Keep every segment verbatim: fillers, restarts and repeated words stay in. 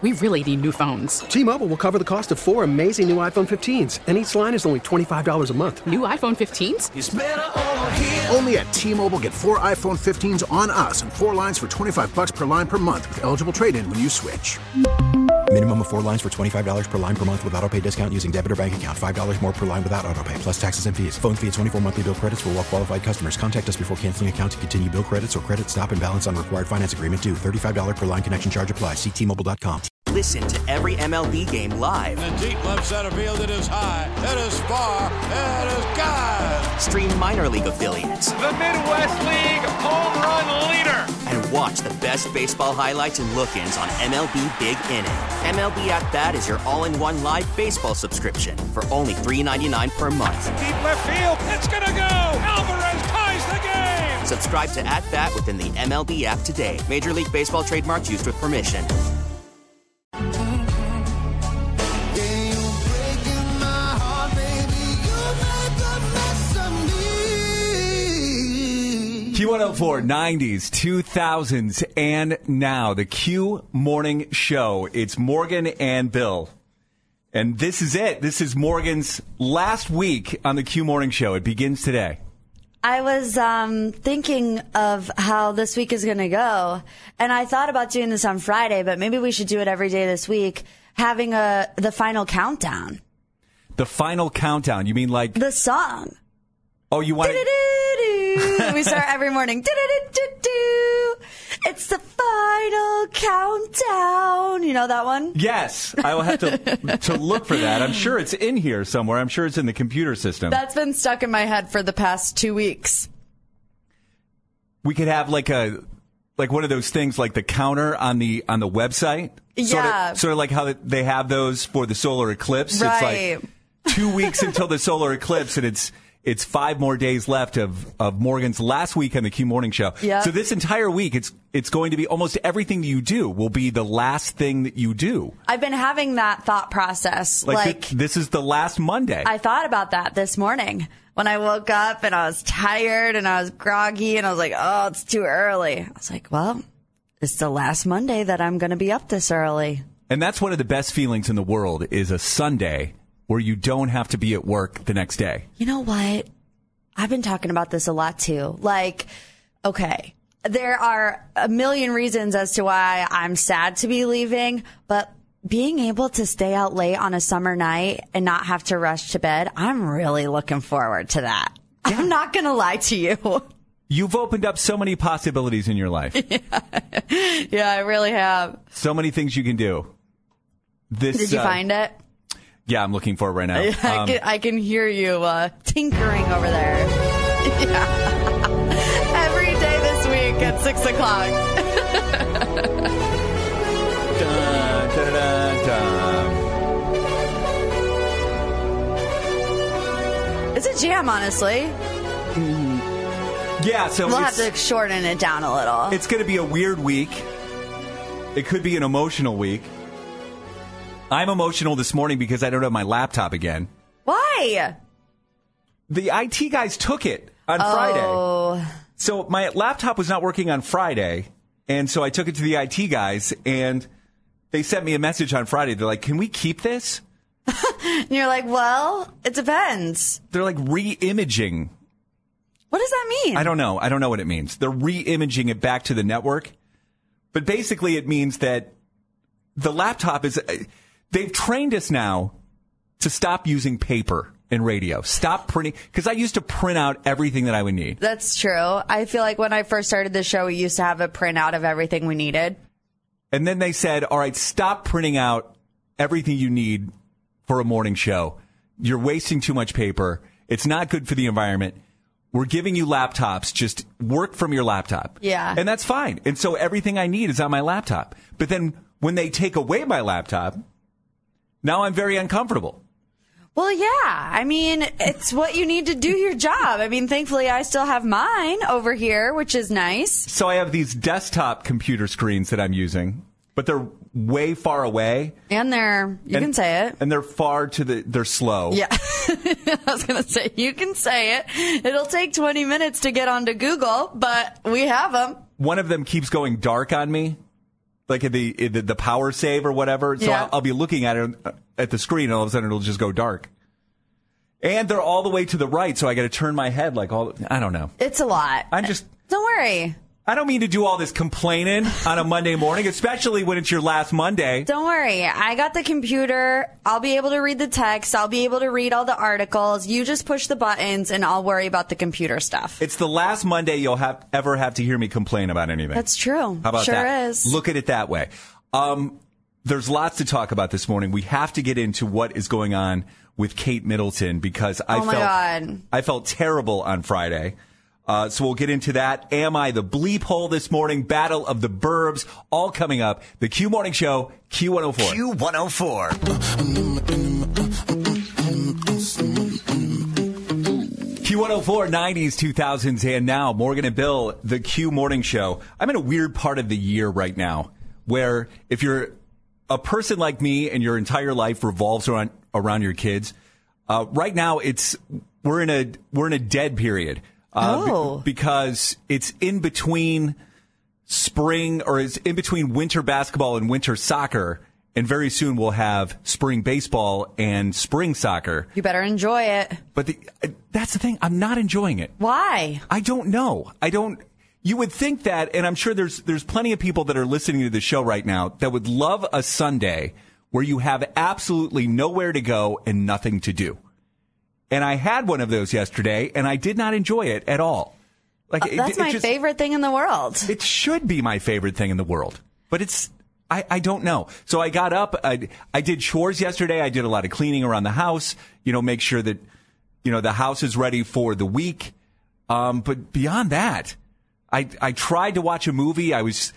We really need new phones. T-Mobile will cover the cost of four amazing new iPhone fifteens, and each line is only twenty-five dollars a month. New iPhone fifteens? It's better over here. Only at T-Mobile, get four iPhone fifteens on us and four lines for twenty-five dollars per line per month with eligible trade-in when you switch. Minimum of four lines for twenty-five dollars per line per month with autopay discount using debit or bank account. five dollars more per line without autopay, plus taxes and fees. Phone fee at twenty-four monthly bill credits for well-qualified customers. Contact us before canceling account to continue bill credits or credit stop and balance on required finance agreement due. thirty-five dollars per line connection charge applies. See T Mobile dot com. Listen to every M L B game live. In the deep left center field, it is high, it is far, it is gone. Stream minor league affiliates. The Midwest League home run leader. And watch the best baseball highlights and look-ins on M L B Big Inning. M L B At Bat is your all-in-one live baseball subscription for only three dollars and ninety-nine cents per month. Deep left field, it's gonna go. Alvarez ties the game. Subscribe to At Bat within the M L B app today. Major League Baseball trademarks used with permission. Q one oh four, nineties, two thousands, and now the Q Morning Show. It's Morgan and Bill. And this is it. This is Morgan's last week on the Q Morning Show. It begins today. I was um, thinking of how this week is going to go, and I thought about doing this on Friday, but maybe we should do it every day this week, having a the final countdown. The final countdown? You mean like... The song. Oh, you want to... We start every morning. It's the final countdown. You know that one? Yes. I will have to to look for that. I'm sure it's in here somewhere. I'm sure it's in the computer system. That's been stuck in my head for the past two weeks. We could have like a like one of those things like the counter on the on the website. Yeah. Sort of, sort of like how they have those for the solar eclipse. Right. It's like two weeks until the solar eclipse, and it's It's five more days left of, of Morgan's last week on the Q Morning Show. Yep. So this entire week, it's it's going to be almost everything that you do will be the last thing that you do. I've been having that thought process. Like, like th- this is the last Monday. I thought about that this morning when I woke up and I was tired and I was groggy and I was like, oh, it's too early. I was like, well, it's the last Monday that I'm going to be up this early. And that's one of the best feelings in the world is a Sunday where you don't have to be at work the next day. You know what? I've been talking about this a lot too. Like, okay, there are a million reasons as to why I'm sad to be leaving, but being able to stay out late on a summer night and not have to rush to bed, I'm really looking forward to that. Yeah. I'm not going to lie to you. You've opened up so many possibilities in your life. Yeah, yeah, I really have. So many things you can do. This, Did you uh, find it? Yeah, I'm looking for it right now. I, Um, can, I can hear you uh, tinkering over there. Yeah. Every day this week at six o'clock. dun, dun, dun, dun. It's a jam, honestly. Yeah, so we'll have it's, to shorten it down a little. it's going to be a weird week. It could be an emotional week. I'm emotional this morning because I don't have my laptop again. Why? The I T guys took it on oh. Friday. So my laptop was not working on Friday, and so I took it to the I T guys, and they sent me a message on Friday. They're like, can we keep this? And you're like, well, it depends. They're like re-imaging. What does that mean? I don't know. I don't know what it means. They're re-imaging it back to the network. But basically it means that the laptop is... They've trained us now to stop using paper in radio. Stop printing. Because I used to print out everything that I would need. That's true. I feel like when I first started the show, we used to have a printout of everything we needed. And then they said, all right, stop printing out everything you need for a morning show. You're wasting too much paper. It's not good for the environment. We're giving you laptops. Just work from your laptop. Yeah. And that's fine. And so everything I need is on my laptop. But then when they take away my laptop... Now I'm very uncomfortable. Well, yeah. I mean, it's what you need to do your job. I mean, thankfully, I still have mine over here, which is nice. So I have these desktop computer screens that I'm using, but they're way far away. And they're, you and, can say it. And they're far to the, they're slow. Yeah. I was going to say, you can say it. It'll take twenty minutes to get onto Google, but we have them. One of them keeps going dark on me. like in the, in the the power save or whatever. So Yeah. I'll, I'll be looking at it at the screen, and all of a sudden it'll just go dark. And they're all the way to the right, so I got to turn my head like all. I don't know. It's a lot. I'm just. Don't worry. I don't mean to do all this complaining on a Monday morning, especially when it's your last Monday. Don't worry. I got the computer. I'll be able to read the text. I'll be able to read all the articles. You just push the buttons, and I'll worry about the computer stuff. It's the last Monday you'll have ever have to hear me complain about anything. That's true. How about sure that? is. Look at it that way. Um, there's lots to talk about this morning. We have to get into what is going on with Kate Middleton because I oh my felt God. I felt terrible on Friday. Uh, so we'll get into that. Am I the bleep hole this morning? Battle of the Burbs, all coming up. The Q Morning Show, Q one oh four. Q one oh four. Q one oh four, nineties, two thousands, and now. Morgan and Bill, the Q Morning Show. I'm in a weird part of the year right now where if you're a person like me and your entire life revolves around around your kids, uh, right now it's we're in a we're in a dead period. Uh, oh. be- because it's in between spring or it's in between winter basketball and winter soccer. And very soon we'll have spring baseball and spring soccer. You better enjoy it. But the, uh, that's the thing. I'm not enjoying it. Why? I don't know. I don't. You would think that, and I'm sure there's there's plenty of people that are listening to the show right now that would love a Sunday where you have absolutely nowhere to go and nothing to do. And I had one of those yesterday, and I did not enjoy it at all. Like Uh, that's it, it my just, favorite thing in the world. It should be my favorite thing in the world, but it's. I, I don't know. So I got up. I, I did chores yesterday. I did a lot of cleaning around the house. You know, make sure that you know the house is ready for the week. Um, but beyond that, I I tried to watch a movie. I was.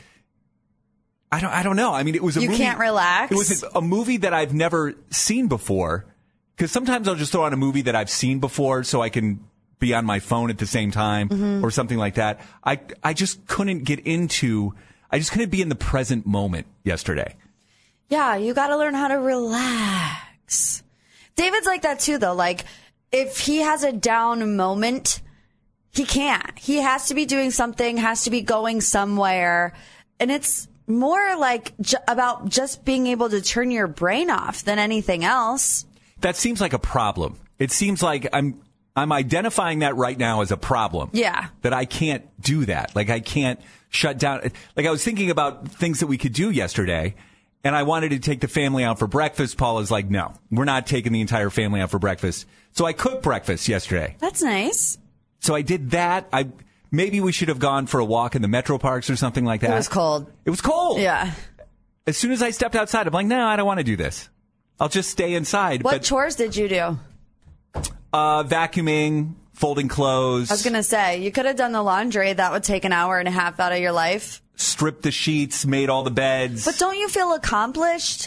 I don't. I don't know. I mean, it was a You movie. can't relax? It was a, a movie that I've never seen before. Because sometimes I'll just throw on a movie that I've seen before, so I can be on my phone at the same time Mm-hmm. or something like that. I I just couldn't get into. I just couldn't be in the present moment yesterday. Yeah, you got to learn how to relax. David's like that too, though. Like, if he has a down moment, he can't. He has to be doing something, has to be going somewhere. And it's more like j- about just being able to turn your brain off than anything else. That seems like a problem. It seems like I'm I'm identifying that right now as a problem. Yeah. That I can't do that. Like I can't shut down. Like I was thinking about things that we could do yesterday, and I wanted to take the family out for breakfast. Paula's like, no, we're not taking the entire family out for breakfast. So I cooked breakfast yesterday. That's nice. So I did that. I maybe we should have gone for a walk in the metro parks or something like that. It was cold. It was cold. Yeah. As soon as I stepped outside, I'm like, no, I don't want to do this. I'll just stay inside. What but, chores did you do? Uh, vacuuming, folding clothes. I was going to say, you could have done the laundry. That would take an hour and a half out of your life. Stripped the sheets, made all the beds. But don't you feel accomplished?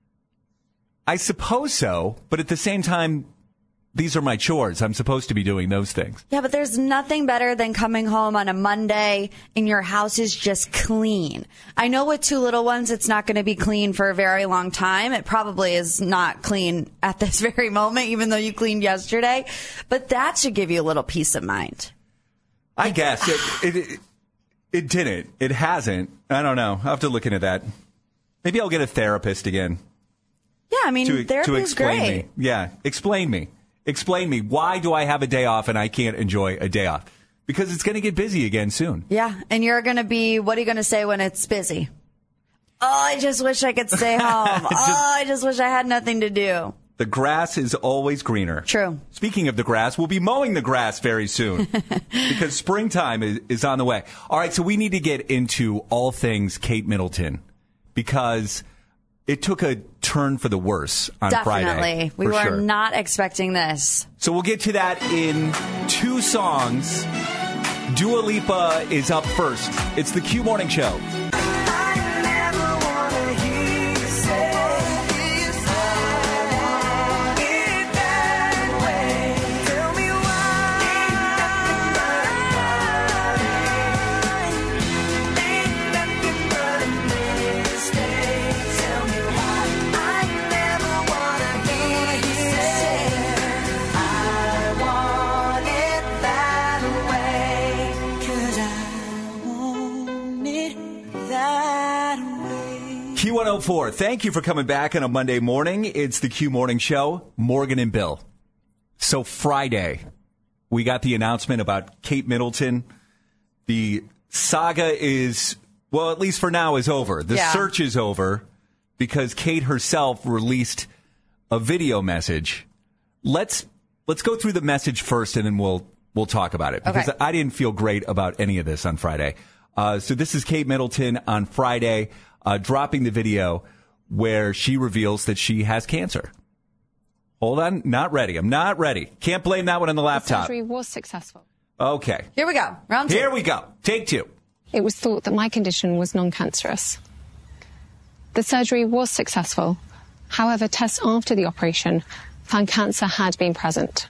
I suppose so. But at the same time, these are my chores. I'm supposed to be doing those things. Yeah, but there's nothing better than coming home on a Monday and your house is just clean. I know with two little ones, it's not going to be clean for a very long time. It probably is not clean at this very moment, even though you cleaned yesterday. But that should give you a little peace of mind. I guess. It, it, it, it didn't. It hasn't. I don't know. I'll have to look into that. Maybe I'll get a therapist again. Yeah, I mean, to, therapy to is explain great. me. Yeah, explain me. Explain me. Why do I have a day off and I can't enjoy a day off? Because it's going to get busy again soon. Yeah, and you're going to be, what are you going to say when it's busy? Oh, I just wish I could stay home. Just- oh, I just wish I had nothing to do. The grass is always greener. True. Speaking of the grass, we'll be mowing the grass very soon because springtime is, is on the way. All right, so we need to get into all things Kate Middleton because it took a turn for the worse on Definitely. Friday. We for were sure. not expecting this. So we'll get to that in two songs. Dua Lipa is up first. It's the Q Morning Show. oh four. Thank you for coming back on a Monday morning. It's the Q Morning Show, Morgan and Bill. So Friday, we got the announcement about Kate Middleton. The saga is, well, at least for now, is over. The yeah. search is over because Kate herself released a video message. Let's let's go through the message first, and then we'll we'll talk about it, because okay. I didn't feel great about any of this on Friday. Uh, so this is Kate Middleton on Friday, uh, dropping the video where she reveals that she has cancer. Hold on, not ready. I'm not ready. Can't blame that one on the laptop. The surgery was successful. Okay. Here we go. Round two. Here we go. Take two. It was thought that my condition was non-cancerous. The surgery was successful. However, tests after the operation found cancer had been present.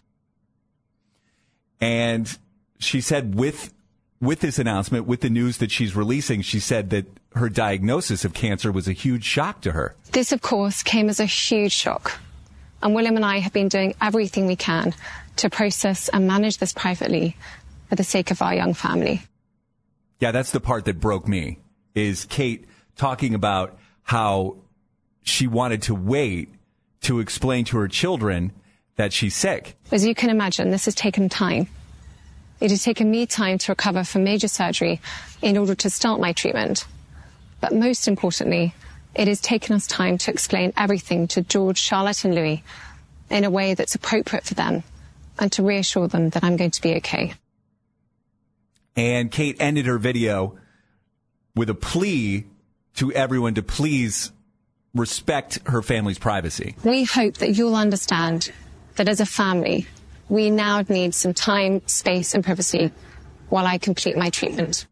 And she said with with this announcement, with the news that she's releasing, she said that her diagnosis of cancer was a huge shock to her. This, of course, came as a huge shock. And William and I have been doing everything we can to process and manage this privately for the sake of our young family. Yeah, that's the part that broke me, is Kate talking about how she wanted to wait to explain to her children that she's sick. As you can imagine, this has taken time. It has taken me time to recover from major surgery in order to start my treatment. But most importantly, it has taken us time to explain everything to George, Charlotte and Louis in a way that's appropriate for them and to reassure them that I'm going to be okay. And Kate ended her video with a plea to everyone to please respect her family's privacy. We hope that you'll understand that as a family, we now need some time, space and privacy while I complete my treatment.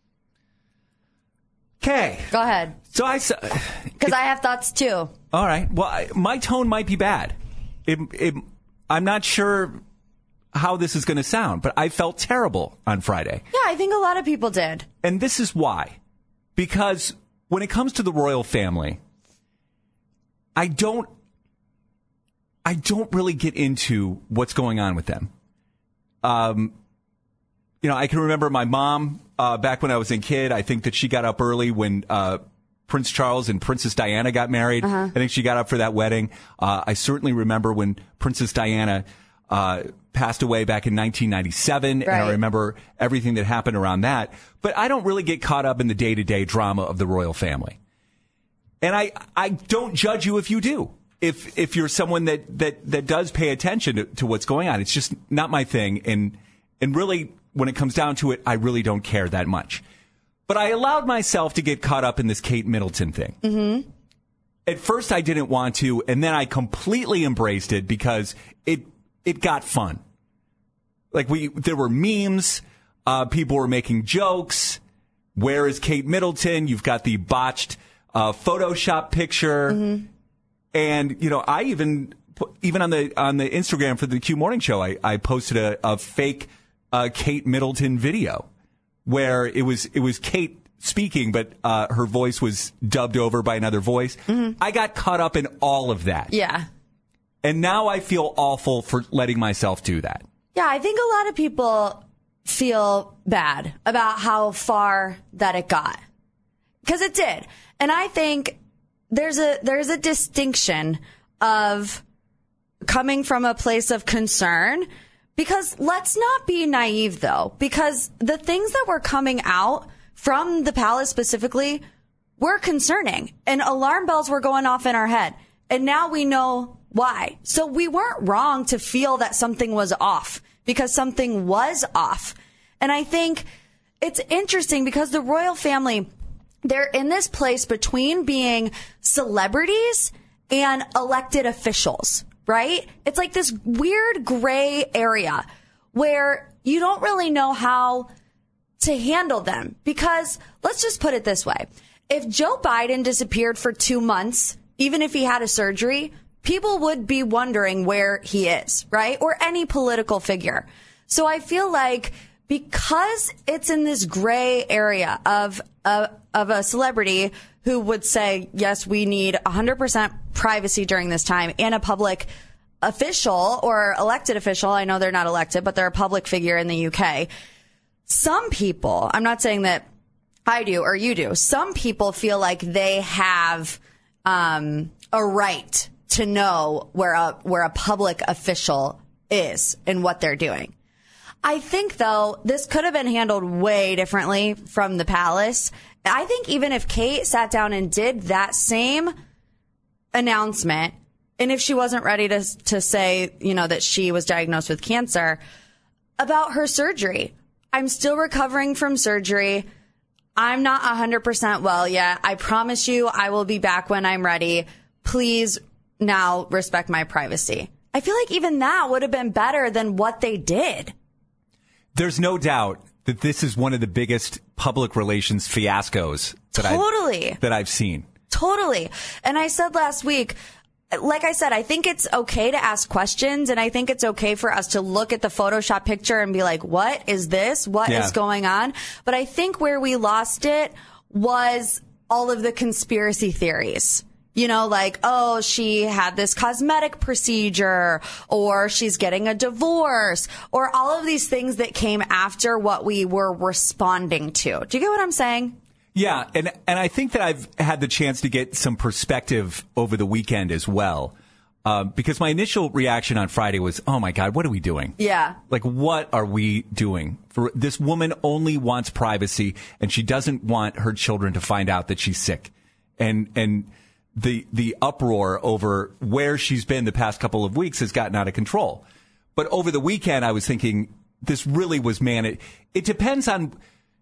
Okay. Go ahead. So I... Because I have thoughts too. All right. Well, I, my tone might be bad. It, it, I'm not sure how this is going to sound, but I felt terrible on Friday. Yeah, I think a lot of people did. And this is why. Because when it comes to the royal family, I don't I don't really get into what's going on with them. Um, you know, I can remember my mom uh, back when I was a kid. I think that she got up early when uh, Prince Charles and Princess Diana got married. Uh-huh. I think she got up for that wedding. Uh, I certainly remember when Princess Diana uh, passed away back in nineteen ninety-seven. Right. And I remember everything that happened around that. But I don't really get caught up in the day-to-day drama of the royal family. And I, I don't judge you if you do. If if you're someone that, that, that does pay attention to, to what's going on. It's just not my thing. And and really, when it comes down to it, I really don't care that much. But I allowed myself to get caught up in this Kate Middleton thing. Mm-hmm. At first, I didn't want to, and then I completely embraced it because it it got fun. Like we, there were memes. Uh, people were making jokes. Where is Kate Middleton? You've got the botched uh, Photoshop picture. Mm-hmm. And, you know, I even, even on the, on the Instagram for the Q Morning Show, I, I posted a, a fake, uh, Kate Middleton video where it was, it was Kate speaking, but, uh, her voice was dubbed over by another voice. Mm-hmm. I got caught up in all of that. Yeah. And now I feel awful for letting myself do that. Yeah. I think a lot of people feel bad about how far that it got. 'Cause it did. And I think There's a there's a distinction of coming from a place of concern, because let's not be naive, though, because the things that were coming out from the palace specifically were concerning, and alarm bells were going off in our head. And now we know why. So we weren't wrong to feel that something was off, because something was off. And I think it's interesting because the royal family, they're in this place between being celebrities and elected officials, right? It's like this weird gray area where you don't really know how to handle them. Because let's just put it this way. If Joe Biden disappeared for two months, even if he had a surgery, people would be wondering where he is, right? Or any political figure. So I feel like because it's in this gray area of a, of a celebrity who would say, yes, we need one hundred percent privacy during this time, and a public official or elected official, I know they're not elected, but they're a public figure in the U K. Some people, I'm not saying that I do or you do, some people feel like they have um, a right to know where a where a public official is and what they're doing. I think, though, this could have been handled way differently from the palace. I think even if Kate sat down and did that same announcement, and if she wasn't ready to to say, you know, that she was diagnosed with cancer, about her surgery. I'm still recovering from surgery. I'm not one hundred percent well yet. I promise you I will be back when I'm ready. Please now respect my privacy. I feel like even that would have been better than what they did. There's no doubt that this is one of the biggest public relations fiascos that, totally. I've, that I've seen. Totally. And I said last week, like I said, I think it's okay to ask questions, and I think it's okay for us to look at the Photoshop picture and be like, what is this? What yeah. is going on? But I think where we lost it was all of the conspiracy theories. You know, like, oh, she had this cosmetic procedure, or she's getting a divorce, or all of these things that came after what we were responding to. Do you get what I'm saying? Yeah, and and I think that I've had the chance to get some perspective over the weekend as well. Uh, because my initial reaction on Friday was, oh, my God, what are we doing? Yeah. Like, what are we doing? For this woman only wants privacy, and she doesn't want her children to find out that she's sick. And and the the uproar over where she's been the past couple of weeks has gotten out of control. But over the weekend, I was thinking this really was, man, it, it depends on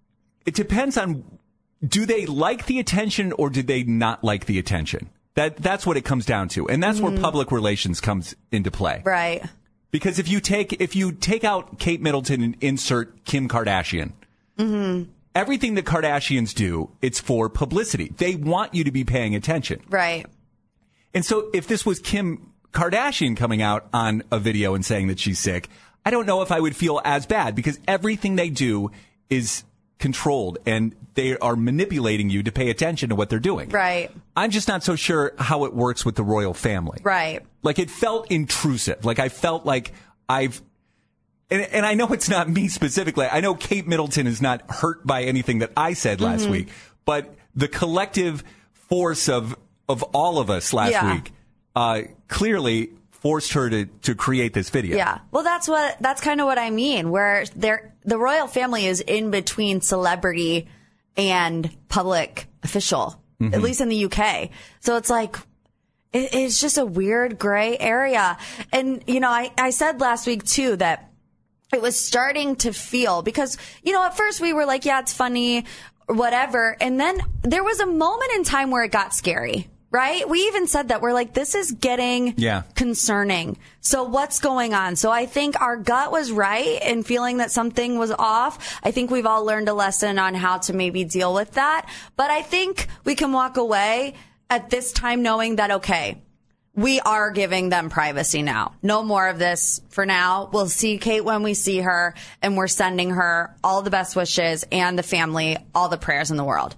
it depends on do they like the attention or do they not like the attention? That that's what it comes down to. And that's mm-hmm. where public relations comes into play. Right. Because if you take if you take out Kate Middleton and insert Kim Kardashian, mm-hmm. everything the Kardashians do, it's for publicity. They want you to be paying attention. Right. And so if this was Kim Kardashian coming out on a video and saying that she's sick, I don't know if I would feel as bad because everything they do is controlled and they are manipulating you to pay attention to what they're doing. Right. I'm just not so sure how it works with the royal family. Right. Like it felt intrusive. Like I felt like I've And, and I know it's not me specifically. I know Kate Middleton is not hurt by anything that I said last mm-hmm. week, but the collective force of of all of us last yeah. week uh, clearly forced her to, to create this video. Yeah. Well, that's what that's kind of what I mean, where they're, the royal family is in between celebrity and public official, mm-hmm. at least in the U K. So it's like, it, it's just a weird gray area. And, you know, I, I said last week, too, that it was starting to feel because, you know, at first we were like, yeah, it's funny, whatever. And then there was a moment in time where it got scary, right? We even said that we're like, this is getting yeah. concerning. So what's going on? So I think our gut was right in feeling that something was off. I think we've all learned a lesson on how to maybe deal with that. But I think we can walk away at this time knowing that, okay, we are giving them privacy now. No more of this for now. We'll see Kate when we see her, and we're sending her all the best wishes and the family all the prayers in the world.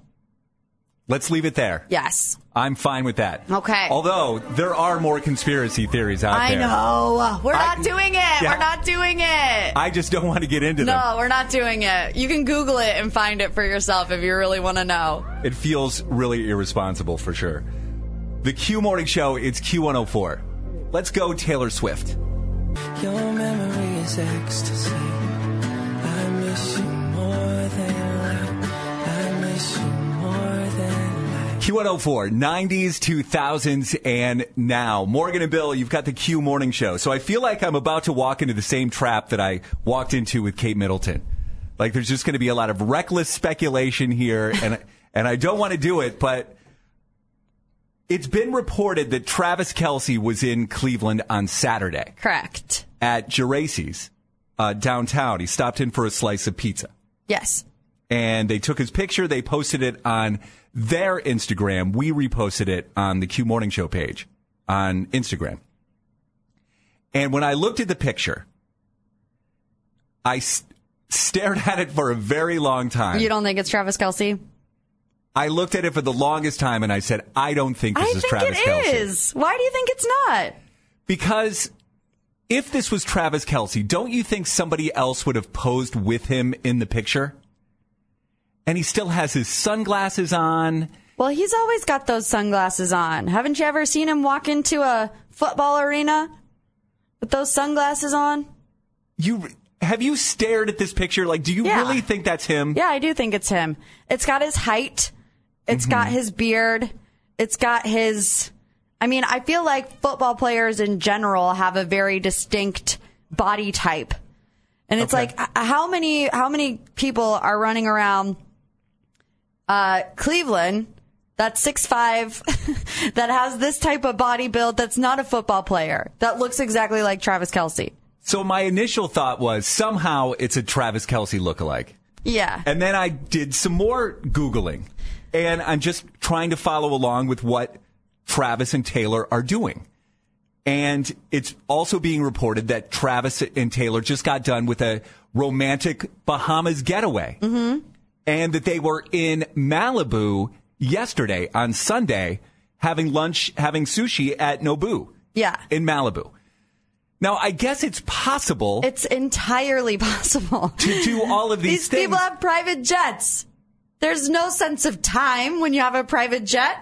Let's leave it there. Yes. I'm fine with that. Okay. Although there are more conspiracy theories out I there. I know. We're I, not doing it. Yeah, we're not doing it. I just don't want to get into no, them. No, we're not doing it. You can Google it and find it for yourself if you really want to know. It feels really irresponsible for sure. The Q Morning Show, it's Q one oh four. Let's go Taylor Swift. Your memory is ecstasy. I miss you more than life. I miss you more than life. Q one oh four, nineties, two thousands, and now. Morgan and Bill, you've got the Q Morning Show. So I feel like I'm about to walk into the same trap that I walked into with Kate Middleton. Like there's just going to be a lot of reckless speculation here, and and I don't want to do it, but it's been reported that Travis Kelce was in Cleveland on Saturday. Correct. At Geraci's uh, downtown. He stopped in for a slice of pizza. Yes. And they took his picture. They posted it on their Instagram. We reposted it on the Q Morning Show page on Instagram. And when I looked at the picture, I st- stared at it for a very long time. You don't think it's Travis Kelce? I looked at it for the longest time and I said, I don't think this I is think Travis it Kelce. is. Why do you think it's not? Because if this was Travis Kelce, don't you think somebody else would have posed with him in the picture? And he still has his sunglasses on. Well, he's always got those sunglasses on. Haven't you ever seen him walk into a football arena with those sunglasses on? You have you stared at this picture? Like, do you Yeah. really think that's him? Yeah, I do think it's him. It's got his height. It's Mm-hmm. got his beard. It's got his... I mean, I feel like football players in general have a very distinct body type. And it's Okay. like, h- how many how many people are running around uh, Cleveland that's six five, that has this type of body build that's not a football player, that looks exactly like Travis Kelce? So my initial thought was somehow it's a Travis Kelce lookalike. Yeah. And then I did some more Googling, and I'm just trying to follow along with what Travis and Taylor are doing. And it's also being reported that Travis and Taylor just got done with a romantic Bahamas getaway. Mm-hmm. And that they were in Malibu yesterday on Sunday having lunch, having sushi at Nobu. Yeah. In Malibu. Now, I guess it's possible. It's entirely possible to do all of these, these things. people have private jets. There's no sense of time when you have a private jet.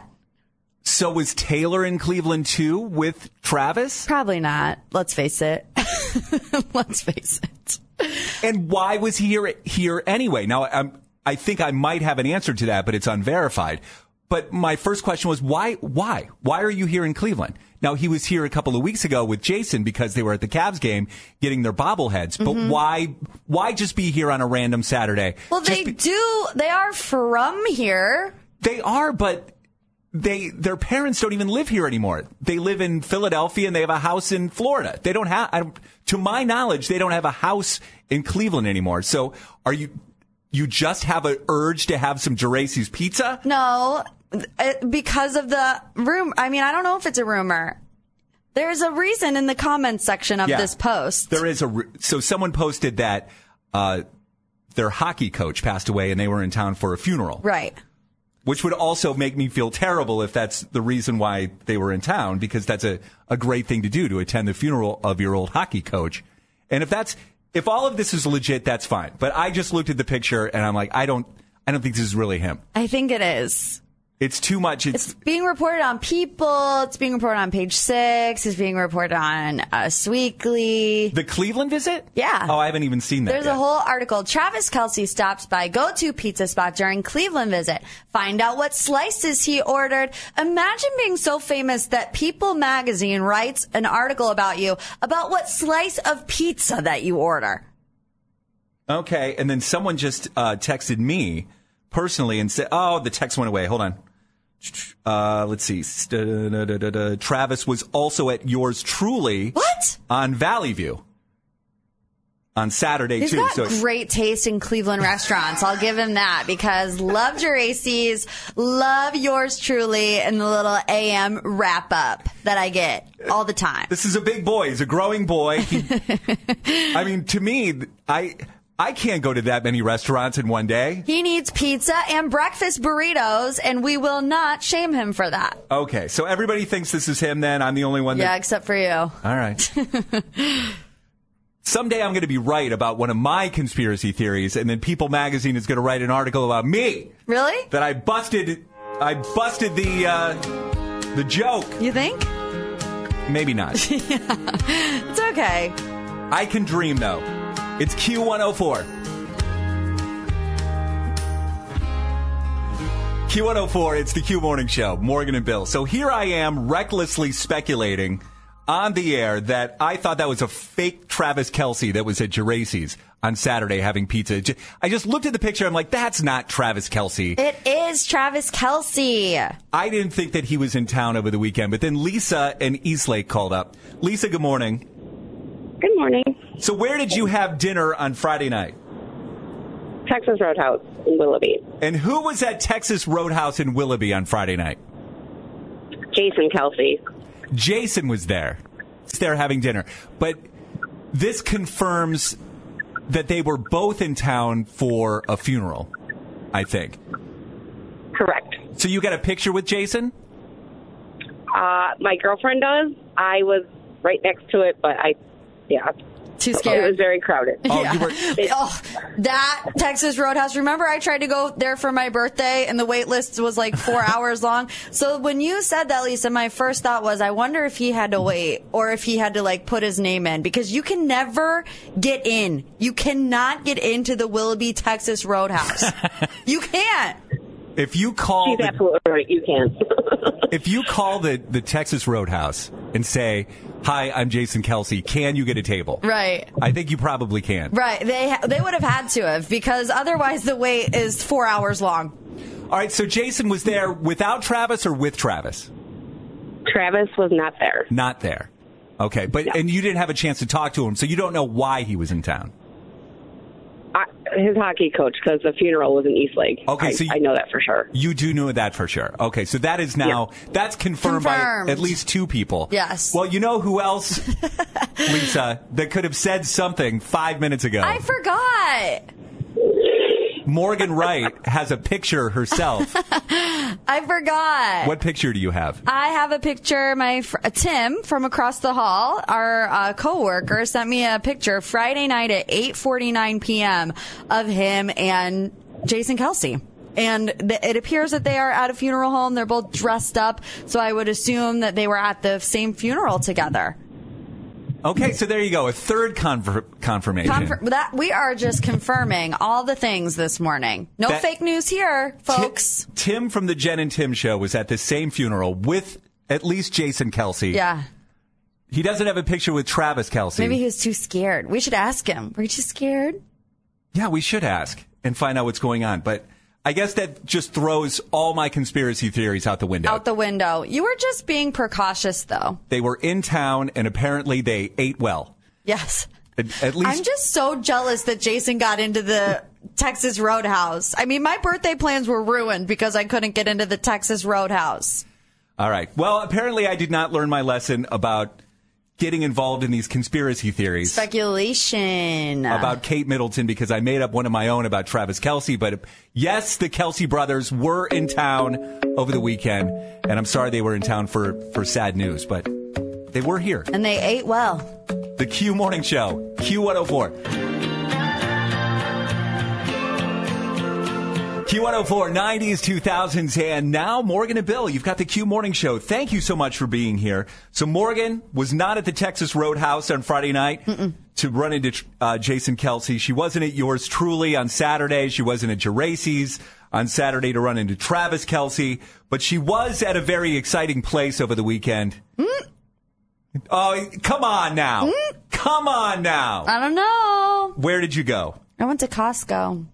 So was Taylor in Cleveland too with Travis? Probably not. Let's face it. Let's face it. And why was he here, here anyway? Now, I'm, I think I might have an answer to that, but it's unverified. But my first question was, why? Why? Why are you here in Cleveland? Now, he was here a couple of weeks ago with Jason because they were at the Cavs game getting their bobbleheads. But Mm-hmm. why? Why just be here on a random Saturday? Well, Just they be- do. They are from here. They are, but they their parents don't even live here anymore. They live in Philadelphia and they have a house in Florida. They don't have, I don't, to my knowledge, they don't have a house in Cleveland anymore. So are you, you just have an urge to have some Geraci's pizza? No, it- because of the room. I mean, I don't know if it's a rumor. There's a reason in the comments section of Yeah. this post. There is a, re- so someone posted that, uh, their hockey coach passed away and they were in town for a funeral. Right. Which would also make me feel terrible if that's the reason why they were in town, because that's a, a great thing to do, to attend the funeral of your old hockey coach. And if that's, if all of this is legit, that's fine. But I just looked at the picture and I'm like, I don't, I don't think this is really him. I think it is. It's too much. It's, It's being reported on People. It's being reported on Page Six. It's being reported on Us Weekly. the Cleveland visit? Yeah. Oh, I haven't even seen that There's yet. a whole article. Travis Kelce stops by go-to pizza spot during Cleveland visit. Find out what slices he ordered. Imagine being so famous that People magazine writes an article about you, about what slice of pizza that you order. Okay. And then someone just uh, texted me personally and said, oh, the text went away. Hold on. Uh, let's see. Travis was also at yours truly. What? On Valley View. On Saturday, He's too. got So great taste in Cleveland restaurants. I'll give him that, because love Geraci's, love yours truly, and the little A M wrap up that I get all the time. this is a big boy. He's a growing boy. He, I mean, to me, I I can't go to that many restaurants in one day. He needs pizza and breakfast burritos, and we will not shame him for that. Okay, so everybody thinks this is him then. I'm the only one that... Yeah, except for you. All right. Someday I'm going to be right about one of my conspiracy theories, and then People magazine is going to write an article about me. Really? That I busted I busted the uh, the joke. You think? Maybe not. It's okay. I can dream, though. It's Q one oh four. Q one oh four, it's the Q Morning Show, Morgan and Bill. So here I am recklessly speculating on the air that I thought that was a fake Travis Kelce that was at Geraci's on Saturday having pizza. J- I just looked at the picture. I'm like, that's not Travis Kelce. It is Travis Kelce. I didn't think that he was in town over the weekend. But then Lisa and Eastlake called up. Lisa, good morning. Good morning. So where did you have dinner on Friday night? Texas Roadhouse in Willoughby. And who was at Texas Roadhouse in Willoughby on Friday night? Jason Kelce. Jason was there. He's there having dinner. But this confirms that they were both in town for a funeral, I think. Correct. So you got a picture with Jason? Uh, my girlfriend does. I was right next to it, but I, yeah. Too scared. It was very crowded. Oh, yeah. you were. Oh, that Texas Roadhouse. Remember, I tried to go there for my birthday, and the wait list was like four hours long. So when you said that, Lisa, my first thought was, I wonder if he had to wait or if he had to like put his name in, because you can never get in. You cannot get into the Willoughby Texas Roadhouse. You can't. If you call, She's the, absolutely right. You can. if you call the the Texas Roadhouse and say, "Hi, I'm Jason Kelsey. Can you get a table?" Right. I think you probably can. Right. They ha- they would have had to have, because otherwise the wait is four hours long. All right. So Jason was there without Travis or with Travis? Travis was not there. Not there. Okay. But No. and you didn't have a chance to talk to him, so you don't know why he was in town. I, his hockey coach, because the funeral was in Eastlake. Okay, I, so you, I know that for sure. You do know that for sure. Okay, so that is now, Yeah. that's confirmed, Confirmed. by at least two people. Yes. Well, you know who else, Lisa, that could have said something five minutes ago? I forgot. Morgan Wright has a picture herself. I forgot. What picture do you have? I have a picture. My fr- Tim from across the hall, our uh, coworker, sent me a picture Friday night at eight forty-nine p.m. of him and Jason Kelsey. And th- it appears that they are at a funeral home. They're both dressed up, so I would assume that they were at the same funeral together. Okay, so there you go. A third confir- confirmation. Confir- that we are just confirming all the things this morning. No That- fake news here, folks. Ti- Tim from the Jen and Tim show was at the same funeral with at least Jason Kelsey. Yeah. He doesn't have a picture with Travis Kelsey. Maybe he was too scared. We should ask him. Were you too scared? Yeah, we should ask and find out what's going on. But I guess that just throws all my conspiracy theories out the window. Out the window. You were just being precautious, though. They were in town, and apparently they ate well. Yes. At, at least I'm just so jealous that Jason got into the Texas Roadhouse. I mean, my birthday plans were ruined because I couldn't get into the Texas Roadhouse. All right. Well, apparently I did not learn my lesson about getting involved in these conspiracy theories. Speculation. About Kate Middleton, because I made up one of my own about Travis Kelsey. But yes, the Kelsey brothers were in town over the weekend. And I'm sorry they were in town for, for sad news, but they were here. And they ate well. The Q Morning Show, Q one oh four. Q one oh four, nineties, two thousands, and now Morgan and Bill. You've got the Q Morning Show. Thank you so much for being here. So Morgan was not at the Texas Roadhouse on Friday night Mm-mm. to run into uh, Jason Kelsey. She wasn't at yours truly on Saturday. She wasn't at Geraci's on Saturday to run into Travis Kelsey. But she was at a very exciting place over the weekend. Mm. Oh, come on now. Mm. Come on now. I don't know. Where did you go? I went to Costco.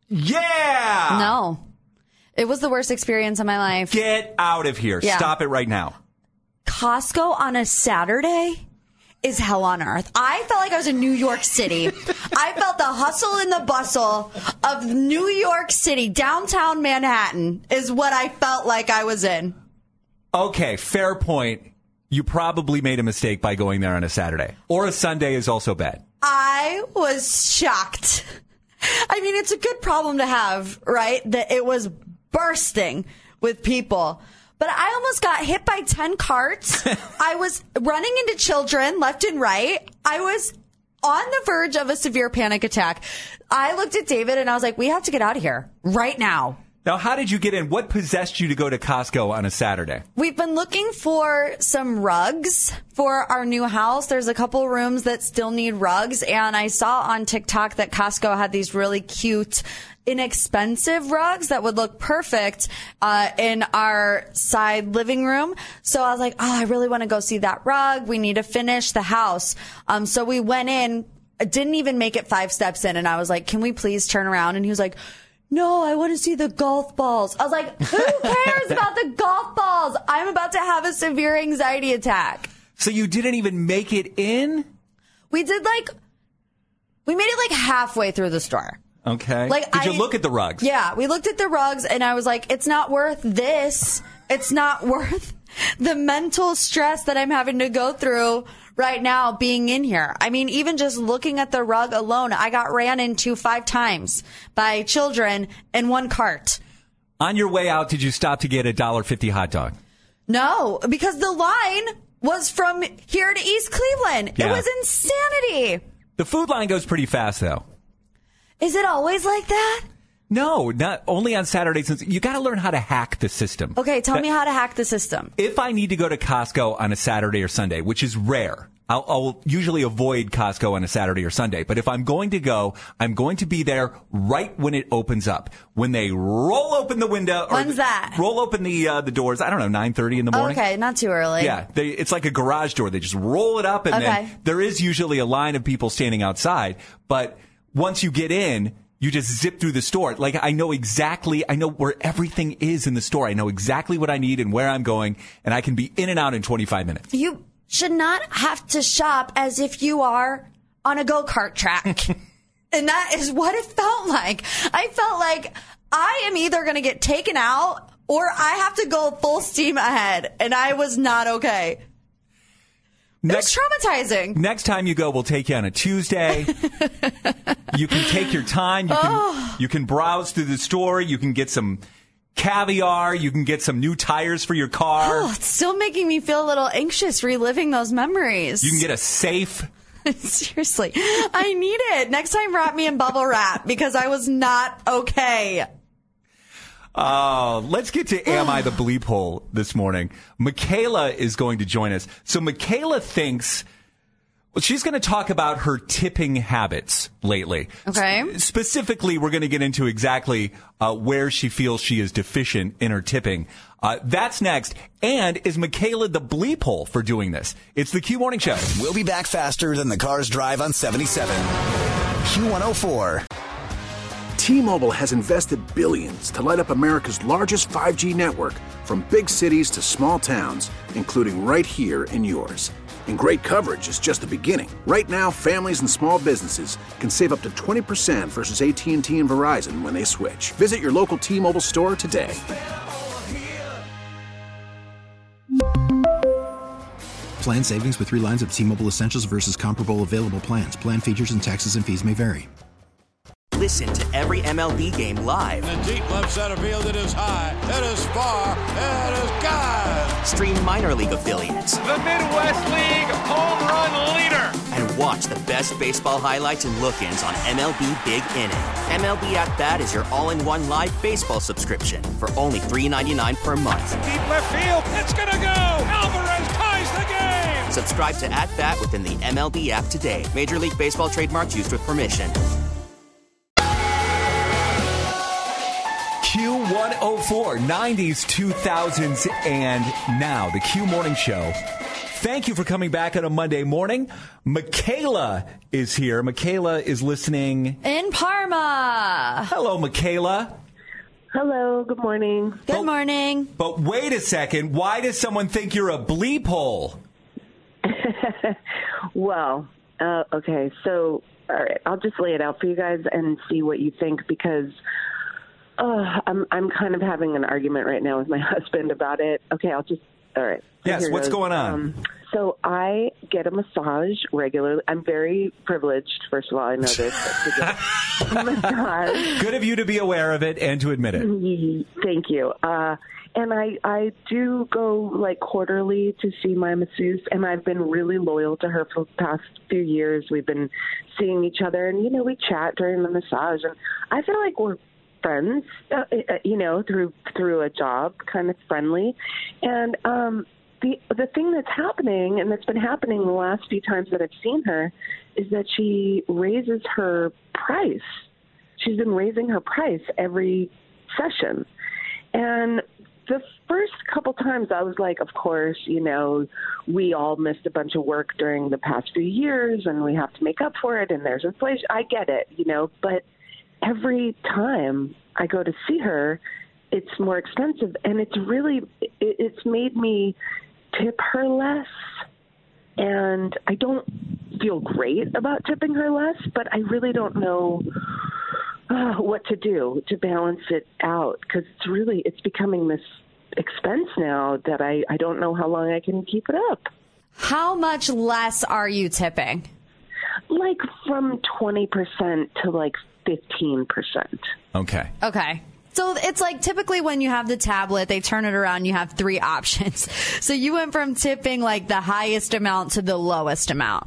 Yeah! No. It was the worst experience of my life. Get out of here. Yeah. Stop it right now. Costco on a Saturday is hell on earth. I felt like I was in New York City. I felt the hustle and the bustle of New York City. Downtown Manhattan is what I felt like I was in. Okay, fair point. You probably made a mistake by going there on a Saturday. Or a Sunday is also bad. I was shocked. I mean, it's a good problem to have, right? That it was bursting with people. But I almost got hit by ten carts. I was running into children left and right. I was on the verge of a severe panic attack. I looked at David and I was like, we have to get out of here right now. Now, how did you get in? What possessed you to go to Costco on a Saturday? We've been looking for some rugs for our new house. There's a couple rooms that still need rugs. And I saw on TikTok that Costco had these really cute, inexpensive rugs that would look perfect uh, in our side living room. So I was like, oh, I really want to go see that rug. We need to finish the house. Um, so we went in, didn't even make it five steps in. And I was like, can we please turn around? And he was like, no, I want to see the golf balls. I was like, who cares about the golf balls? I'm about to have a severe anxiety attack. So you didn't even make it in? We did like, we made it like halfway through the store. Okay. Like, did you I, look at the rugs? Yeah, we looked at the rugs and I was like, it's not worth this. It's not worth the mental stress that I'm having to go through right now being in here. I mean, even just looking at the rug alone, I got ran into five times by children in one cart. On your way out, did you stop to get a one dollar fifty hot dog? No, because the line was from here to East Cleveland. Yeah. It was insanity. The food line goes pretty fast, though. Is it always like that? No, not only on Saturdays. You got to learn how to hack the system. Okay, tell that, me how to hack the system. If I need to go to Costco on a Saturday or Sunday, which is rare, I'll, I'll usually avoid Costco on a Saturday or Sunday. But if I'm going to go, I'm going to be there right when it opens up. When they roll open the window. Or When's that? Roll open the uh, the doors, I don't know, nine thirty in the morning. Okay, not too early. Yeah, they, it's like a garage door. They just roll it up, and okay. then there is usually a line of people standing outside. But once you get in, you just zip through the store. Like, I know exactly, I know where everything is in the store. I know exactly what I need and where I'm going, and I can be in and out in twenty-five minutes. You should not have to shop as if you are on a go-kart track. And that is what it felt like. I felt like I am either going to get taken out or I have to go full steam ahead. And I was not okay. Next, it was traumatizing. Next time you go, we'll take you on a Tuesday. You can take your time. You can, oh. you can browse through the store. You can get some caviar. You can get some new tires for your car. Oh, it's still making me feel a little anxious reliving those memories. You can get a safe. Seriously, I need it. Next time, wrap me in bubble wrap because I was not okay. Uh, let's get to Am I the Bleep Hole this morning. Michaela is going to join us. So Michaela thinks, well, she's going to talk about her tipping habits lately. Okay. S- specifically, we're going to get into exactly uh, where she feels she is deficient in her tipping. Uh, that's next. And is Michaela the bleep hole for doing this? It's the Q Morning Show. We'll be back faster than the cars drive on seventy-seven. Q one oh four. T-Mobile has invested billions to light up America's largest five G network, from big cities to small towns, including right here in yours. And great coverage is just the beginning. Right now, families and small businesses can save up to twenty percent versus A T and T and Verizon when they switch. Visit your local T-Mobile store today. Plan savings with three lines of T-Mobile Essentials versus comparable available plans. Plan features and taxes and fees may vary. Listen to every M L B game live. In the deep left center field, it is high, it is far, it is gone. Stream minor league affiliates. The Midwest League home run leader. And watch the best baseball highlights and look-ins on M L B Big Inning. M L B At Bat is your all-in-one live baseball subscription for only three dollars and ninety-nine cents per month. Deep left field, it's gonna go. Alvarez ties the game. Subscribe to At Bat within the M L B app today. Major League Baseball trademarks used with permission. Q one oh four, nineties, two thousands, and now. The Q Morning Show. Thank you for coming back on a Monday morning. Michaela is here. Michaela is listening in Parma. Hello, Michaela. Hello, good morning. Good but, morning. But wait a second. Why does someone think you're a bleep hole? Well, uh, okay, so all right, I'll just lay it out for you guys and see what you think, because uh, I'm I'm kind of having an argument right now with my husband about it. Okay, I'll just all right. Yes, what's going on? Um, so I get a massage regularly. I'm very privileged, first of all, I know this. To get a massage. Good of you to be aware of it and to admit it. Thank you. Uh, and I, I do go like quarterly to see my masseuse, and I've been really loyal to her for the past few years. We've been seeing each other, and, you know, we chat during the massage, and I feel like we're friends, uh, you know, through through a job, kind of friendly. And um, the the thing that's happening, and that's been happening the last few times that I've seen her, is that she raises her price. She's been raising her price every session. And the first couple times I was like, of course, you know, we all missed a bunch of work during the past few years, and we have to make up for it, and there's inflation. I get it, you know, but every time I go to see her, it's more expensive, and it's really, it's made me tip her less, and I don't feel great about tipping her less, but I really don't know uh, what to do to balance it out, because it's really, it's becoming this expense now that I, I don't know how long I can keep it up. How much less are you tipping? Like from twenty percent to like fifteen percent. Okay. Okay. So it's like typically when you have the tablet, they turn it around, you have three options. So you went from tipping like the highest amount to the lowest amount.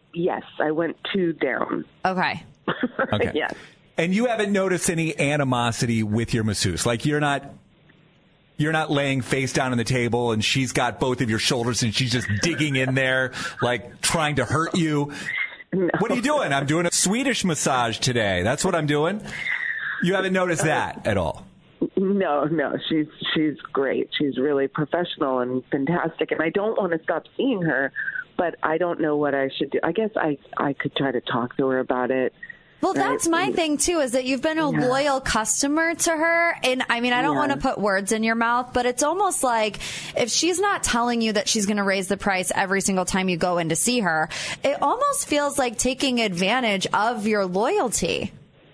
yes, I went two down. Okay. Okay. Yes. And you haven't noticed any animosity with your masseuse? Like you're not you're not laying face down on the table and she's got both of your shoulders and she's just digging in there, like trying to hurt you? No. What are you doing? I'm doing a Swedish massage today. That's what I'm doing. You haven't noticed that at all? No, no. She's she's great. She's really professional and fantastic. And I don't want to stop seeing her, but I don't know what I should do. I guess I, I could try to talk to her about it. Well, that's my thing, too, is that you've been a yeah. loyal customer to her. And, I mean, I don't yeah. want to put words in your mouth, but it's almost like if she's not telling you that she's going to raise the price every single time you go in to see her, it almost feels like taking advantage of your loyalty.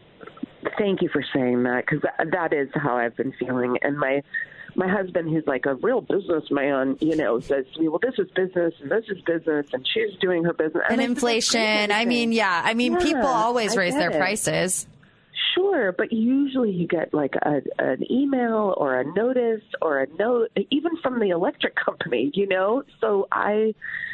Thank you for saying that, because that is how I've been feeling. And my my husband, who's like a real businessman, you know, says to me, well, this is business and this is business and she's doing her business. And, and inflation. I mean, yeah. I mean, yeah, people always raise their it. prices. Sure, but usually you get like a, an email or a notice or a note, even from the electric company, you know? So I,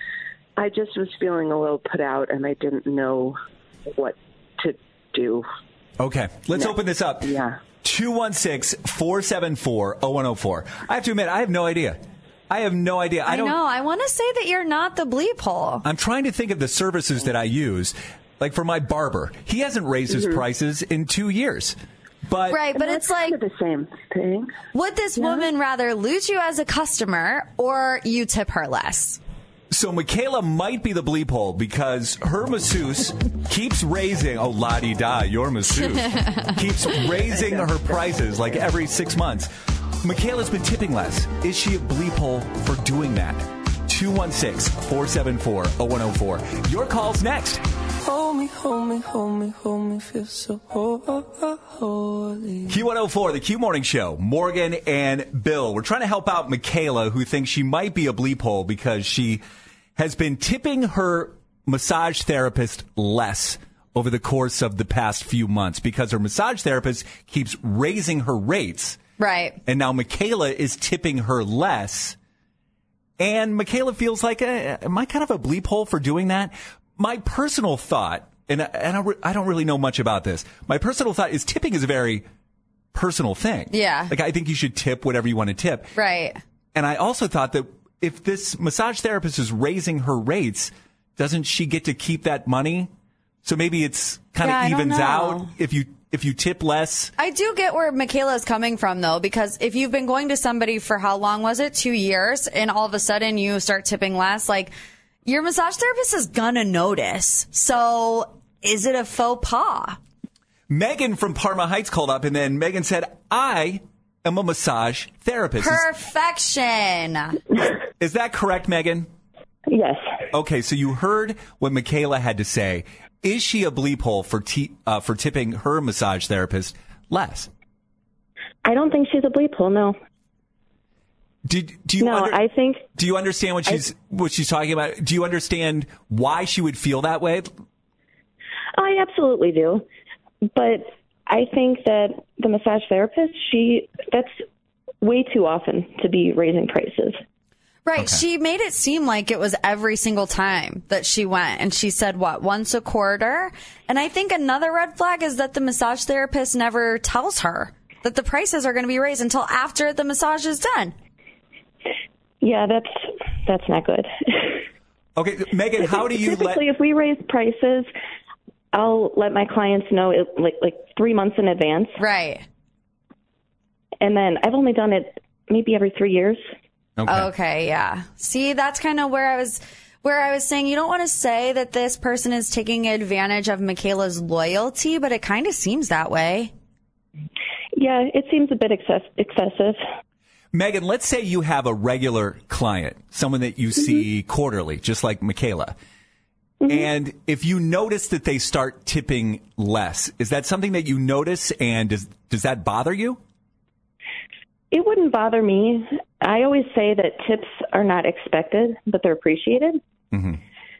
I just was feeling a little put out and I didn't know what to do. Okay, let's yeah. open this up. Yeah. two one six, four seven four, zero one zero four. I have to admit, I have no idea. I have no idea. I, I don't know. I want to say that you're not the bleep hole. I'm trying to think of the services that I use. Like for my barber, he hasn't raised his mm-hmm. prices in two years. But right, but it's like the same thing. Would this yeah. woman rather lose you as a customer or you tip her less? So Michaela might be the bleep hole because her masseuse keeps raising, oh, la-di-da, your masseuse, keeps raising her prices like every six months. Michaela's been tipping less. Is she a bleep hole for doing that? two one six, four seven four, zero one zero four. Your call's next. Hold me, hold me, hold me, hold me, feel so holy. Q one oh four, the Q Morning Show. Morgan and Bill. We're trying to help out Michaela, who thinks she might be a bleep hole because she has been tipping her massage therapist less over the course of the past few months because her massage therapist keeps raising her rates. Right. And now Michaela is tipping her less. And Michaela feels like, uh, am I kind of a bleep hole for doing that? My personal thought, and, and I, re- I don't really know much about this, my personal thought is tipping is a very personal thing. Yeah. Like, I think you should tip whatever you want to tip. Right. And I also thought that if this massage therapist is raising her rates, doesn't she get to keep that money? So maybe it's kind of yeah, evens out if you if you tip less. I do get where Michaela's coming from, though, because if you've been going to somebody for how long was it? Two years, and all of a sudden you start tipping less, like your massage therapist is gonna notice. So is it a faux pas? Megan from Parma Heights called up, and then Megan said, I am a massage therapist. Perfection. Is that correct, Megan? Yes. Okay, so you heard what Michaela had to say. Is she a bleep hole for t- uh, for tipping her massage therapist less? I don't think she's a bleep hole, no. Did, do you no, under- I think... Do you understand what she's I, what she's talking about? Do you understand why she would feel that way? I absolutely do. But I think that the massage therapist, she that's way too often to be raising prices. Right. Okay. She made it seem like it was every single time that she went. And she said, what, once a quarter? And I think another red flag is that the massage therapist never tells her that the prices are going to be raised until after the massage is done. Yeah, that's that's not good. Okay, Megan, how do you Typically, let... if we raise prices, I'll let my clients know it, like like three months in advance. Right. And then I've only done it maybe every three years. Okay. okay, yeah. See, that's kind of where I was where I was saying you don't want to say that this person is taking advantage of Michaela's loyalty, but it kind of seems that way. Yeah, it seems a bit excess- excessive. Megan, let's say you have a regular client, someone that you see mm-hmm. quarterly, just like Michaela. Mm-hmm. And if you notice that they start tipping less, is that something that you notice, and does does that bother you? It wouldn't bother me. I always say that tips are not expected, but they're appreciated. Mm-hmm.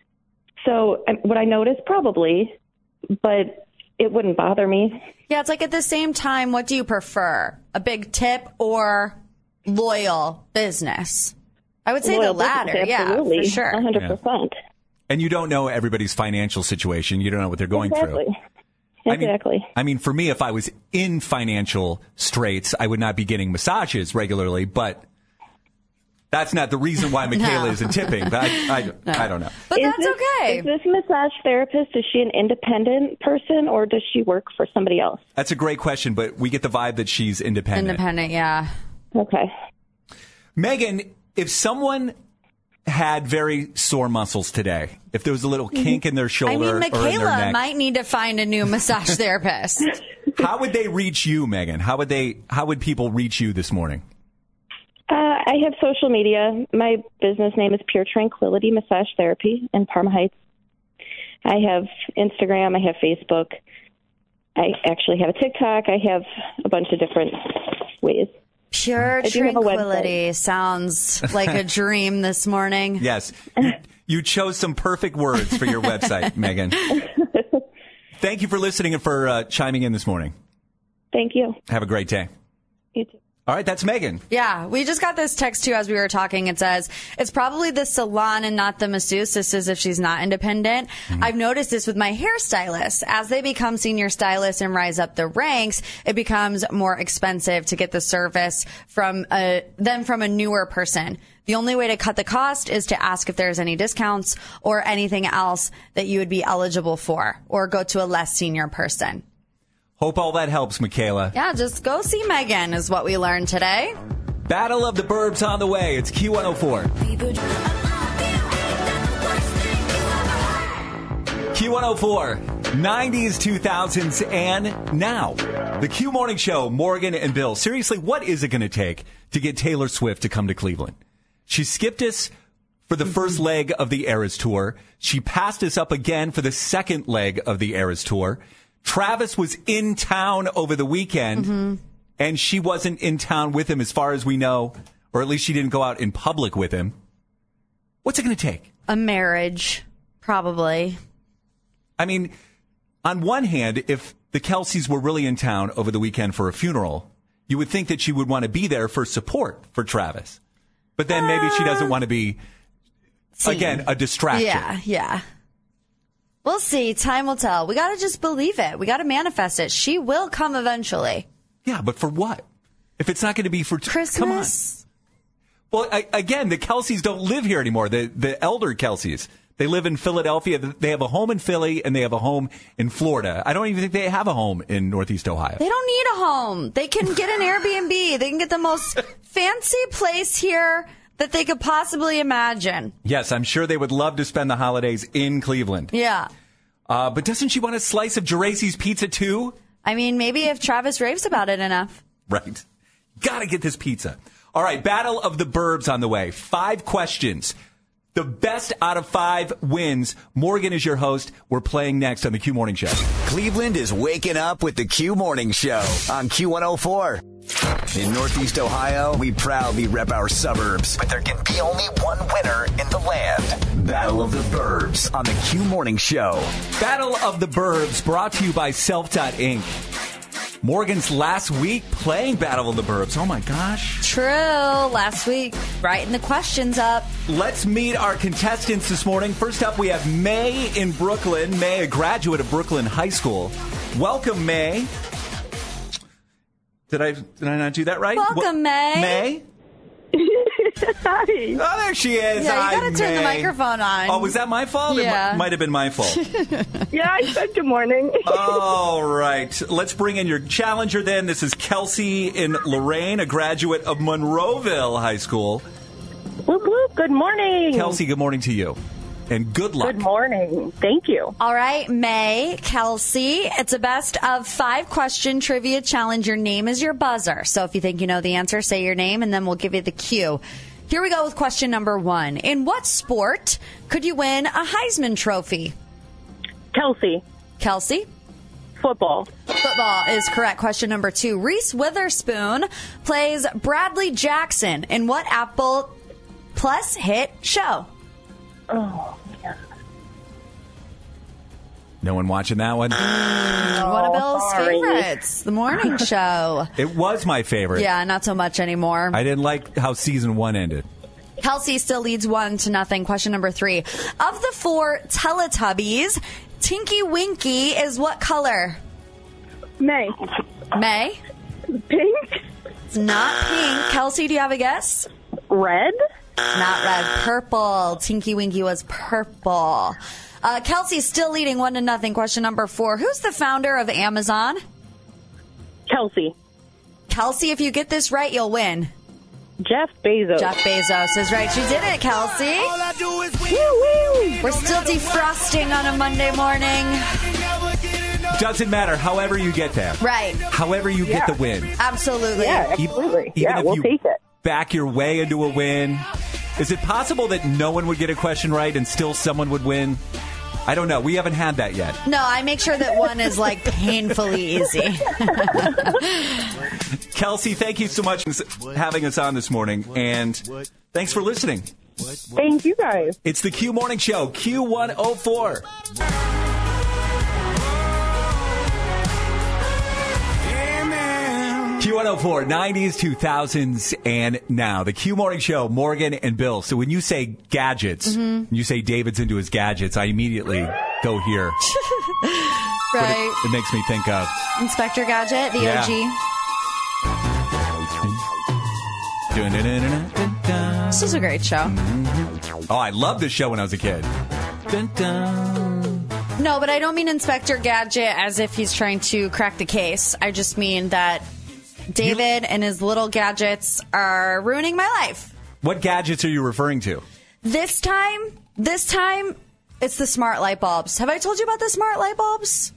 So would I notice? Probably, but it wouldn't bother me. Yeah, it's like at the same time, what do you prefer? A big tip or loyal business? I would say loyal the latter. Business, yeah, for sure. one hundred percent. And you don't know everybody's financial situation. You don't know what they're going exactly. through. Exactly. I mean, I mean, for me, if I was in financial straits, I would not be getting massages regularly, but that's not the reason why Michaela No. isn't tipping. But I, I, No. I don't know. But Is that's this, okay. Is this massage therapist, is she an independent person or does she work for somebody else? That's a great question, but we get the vibe that she's independent. Independent, yeah. Okay. Megan, if someone had very sore muscles today, if there was a little kink in their shoulder I mean, or in their Michaela neck, might need to find a new massage therapist. how would they reach you, Megan? How would they? How would people reach you this morning? Uh, I have social media. My business name is Pure Tranquility Massage Therapy in Parma Heights. I have Instagram. I have Facebook. I actually have a TikTok. I have a bunch of different ways. Pure I do have a tranquility sounds like a dream this morning. Yes. You, you chose some perfect words for your website, Megan. Thank you for listening and for uh, chiming in this morning. Thank you. Have a great day. You too. All right, that's Megan. Yeah, we just got this text too as we were talking. It says, it's probably the salon and not the masseuse. This is if she's not independent. Mm-hmm. I've noticed this with my hairstylists. As they become senior stylists and rise up the ranks, it becomes more expensive to get the service from a, than from a newer person. The only way to cut the cost is to ask if there's any discounts or anything else that you would be eligible for, or go to a less senior person. Hope all that helps, Michaela. Yeah, just go see Megan is what we learned today. Battle of the Burbs on the way. It's Q one oh four. Q one oh four, nineties, two thousands, and now. The Q Morning Show, Morgan and Bill. Seriously, what is it going to take to get Taylor Swift to come to Cleveland? She skipped us for the first leg of the Eras Tour. She passed us up again for the second leg of the Eras Tour. Travis was in town over the weekend, mm-hmm. and she wasn't in town with him as far as we know, or at least she didn't go out in public with him. What's it going to take? A marriage, probably. I mean, on one hand, if the Kelceys were really in town over the weekend for a funeral, you would think that she would want to be there for support for Travis. But then maybe she doesn't want to be, Seen. again, a distraction. Yeah, yeah. We'll see. Time will tell. We got to just believe it. We got to manifest it. She will come eventually. Yeah, but for what? If it's not going to be for... T- Christmas? Come on. Well, I, again, the Kelceys don't live here anymore. The, the elder Kelceys. They live in Philadelphia. They have a home in Philly, and they have a home in Florida. I don't even think they have a home in Northeast Ohio. They don't need a home. They can get an Airbnb. They can get the most fancy place here that they could possibly imagine. Yes, I'm sure they would love to spend the holidays in Cleveland. Yeah. Uh, but doesn't she want a slice of Geraci's pizza, too? I mean, maybe if Travis raves about it enough. Right. Gotta get this pizza. All right, Battle of the Burbs on the way. Five questions. The best out of five wins. Morgan is your host. We're playing next on the Q Morning Show. Cleveland is waking up with the Q Morning Show on Q one oh four. In Northeast Ohio, we proudly rep our suburbs, but there can be only one winner in the land. Battle of the Burbs on the Q Morning Show. Battle of the Burbs brought to you by Self dot Inc. Morgan's last week playing Battle of the Burbs. Oh, my gosh. True. Last week, writing the questions up. Let's meet our contestants this morning. First up, we have May in Brooklyn. May, a graduate of Brooklyn High School. Welcome, May. Did I did I not do that right? Welcome, Wel- May. May? Hi. Oh, there she is. Yeah, Hi, you got to turn May. the microphone on. Oh, was that my fault? Yeah. It m- might have been my fault. Yeah, I said good morning. All right. Let's bring in your challenger then. This is Kelsey in Lorraine, a graduate of Monroeville High School. Whoop, whoop. Good morning. Kelsey, good morning to you. And good luck. Good morning. Thank you. All right, May, Kelsey, it's a best of five question trivia challenge. Your name is your buzzer. So if you think you know the answer, say your name, and then we'll give you the cue. Here we go with question number one. In what sport could you win a Heisman Trophy? Kelsey. Kelsey? Football. Football is correct. Question number two. Reese Witherspoon plays Bradley Jackson in what Apple Plus hit show? Oh, man. No one watching that one? Mm, one of Bill's sorry. favorites, The Morning Show. It was my favorite. Yeah, not so much anymore. I didn't like how season one ended. Kelsey still leads one to nothing. Question number three. Of the four Teletubbies, Tinky Winky is what color? May. May? Pink? It's not pink. Kelsey, do you have a guess? Red? Not red. Purple. Tinky Winky was purple. Uh, Kelsey's still leading one to nothing. Question number four. Who's the founder of Amazon? Kelsey. Kelsey, if you get this right, you'll win. Jeff Bezos. Jeff Bezos is right. You did it, Kelsey. We're still defrosting on a Monday morning. Doesn't matter. However you get there. Right. However you Yeah. get the win. Absolutely. Yeah, absolutely. Even yeah, if we'll you take it. back your way into a win. Is it possible that no one would get a question right and still someone would win? I don't know. We haven't had that yet. No, I make sure that one is like painfully easy. Kelsey, thank you so much for having us on this morning, and thanks for listening. Thank you, guys. It's the Q Morning Show, Q one oh four. Q one oh four, nineties, two thousands, and now. The Q Morning Show, Morgan and Bill. So when you say gadgets, Mhm. you say David's into his gadgets, I immediately go here. What Right. it, it makes me think of. Inspector Gadget, the Yeah. O G. Dun-dun-dun-dun-dun-dun. This is a great show. Oh, I loved this show when I was a kid. Dun-dun. No, but I don't mean Inspector Gadget as if he's trying to crack the case. I just mean that David and his little gadgets are ruining my life. What gadgets are you referring to? This time, this time, it's the smart light bulbs. Have I told you about the smart light bulbs?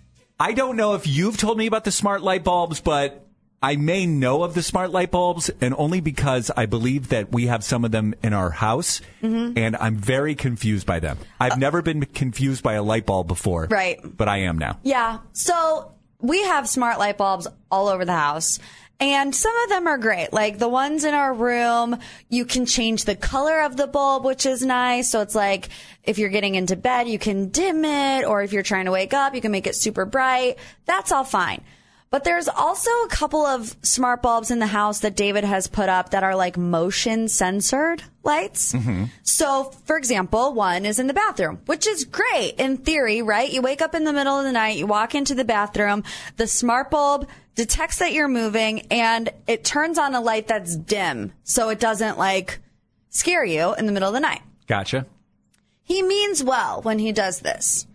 I don't know if you've told me about the smart light bulbs, but I may know of the smart light bulbs, and only because I believe that we have some of them in our house, Mhm. and I'm very confused by them. I've never been confused by a light bulb before. Right. But I am now. Yeah. So we have smart light bulbs all over the house. And some of them are great. Like the ones in our room, you can change the color of the bulb, which is nice. So it's like if you're getting into bed, you can dim it. Or if you're trying to wake up, you can make it super bright. That's all fine. But there's also a couple of smart bulbs in the house that David has put up that are like motion censored lights. Mm-hmm. So, for example, one is in the bathroom, which is great in theory, right? You wake up in the middle of the night, you walk into the bathroom, the smart bulb detects that you're moving, and it turns on a light that's dim, so it doesn't like scare you in the middle of the night. Gotcha. He means well when he does this.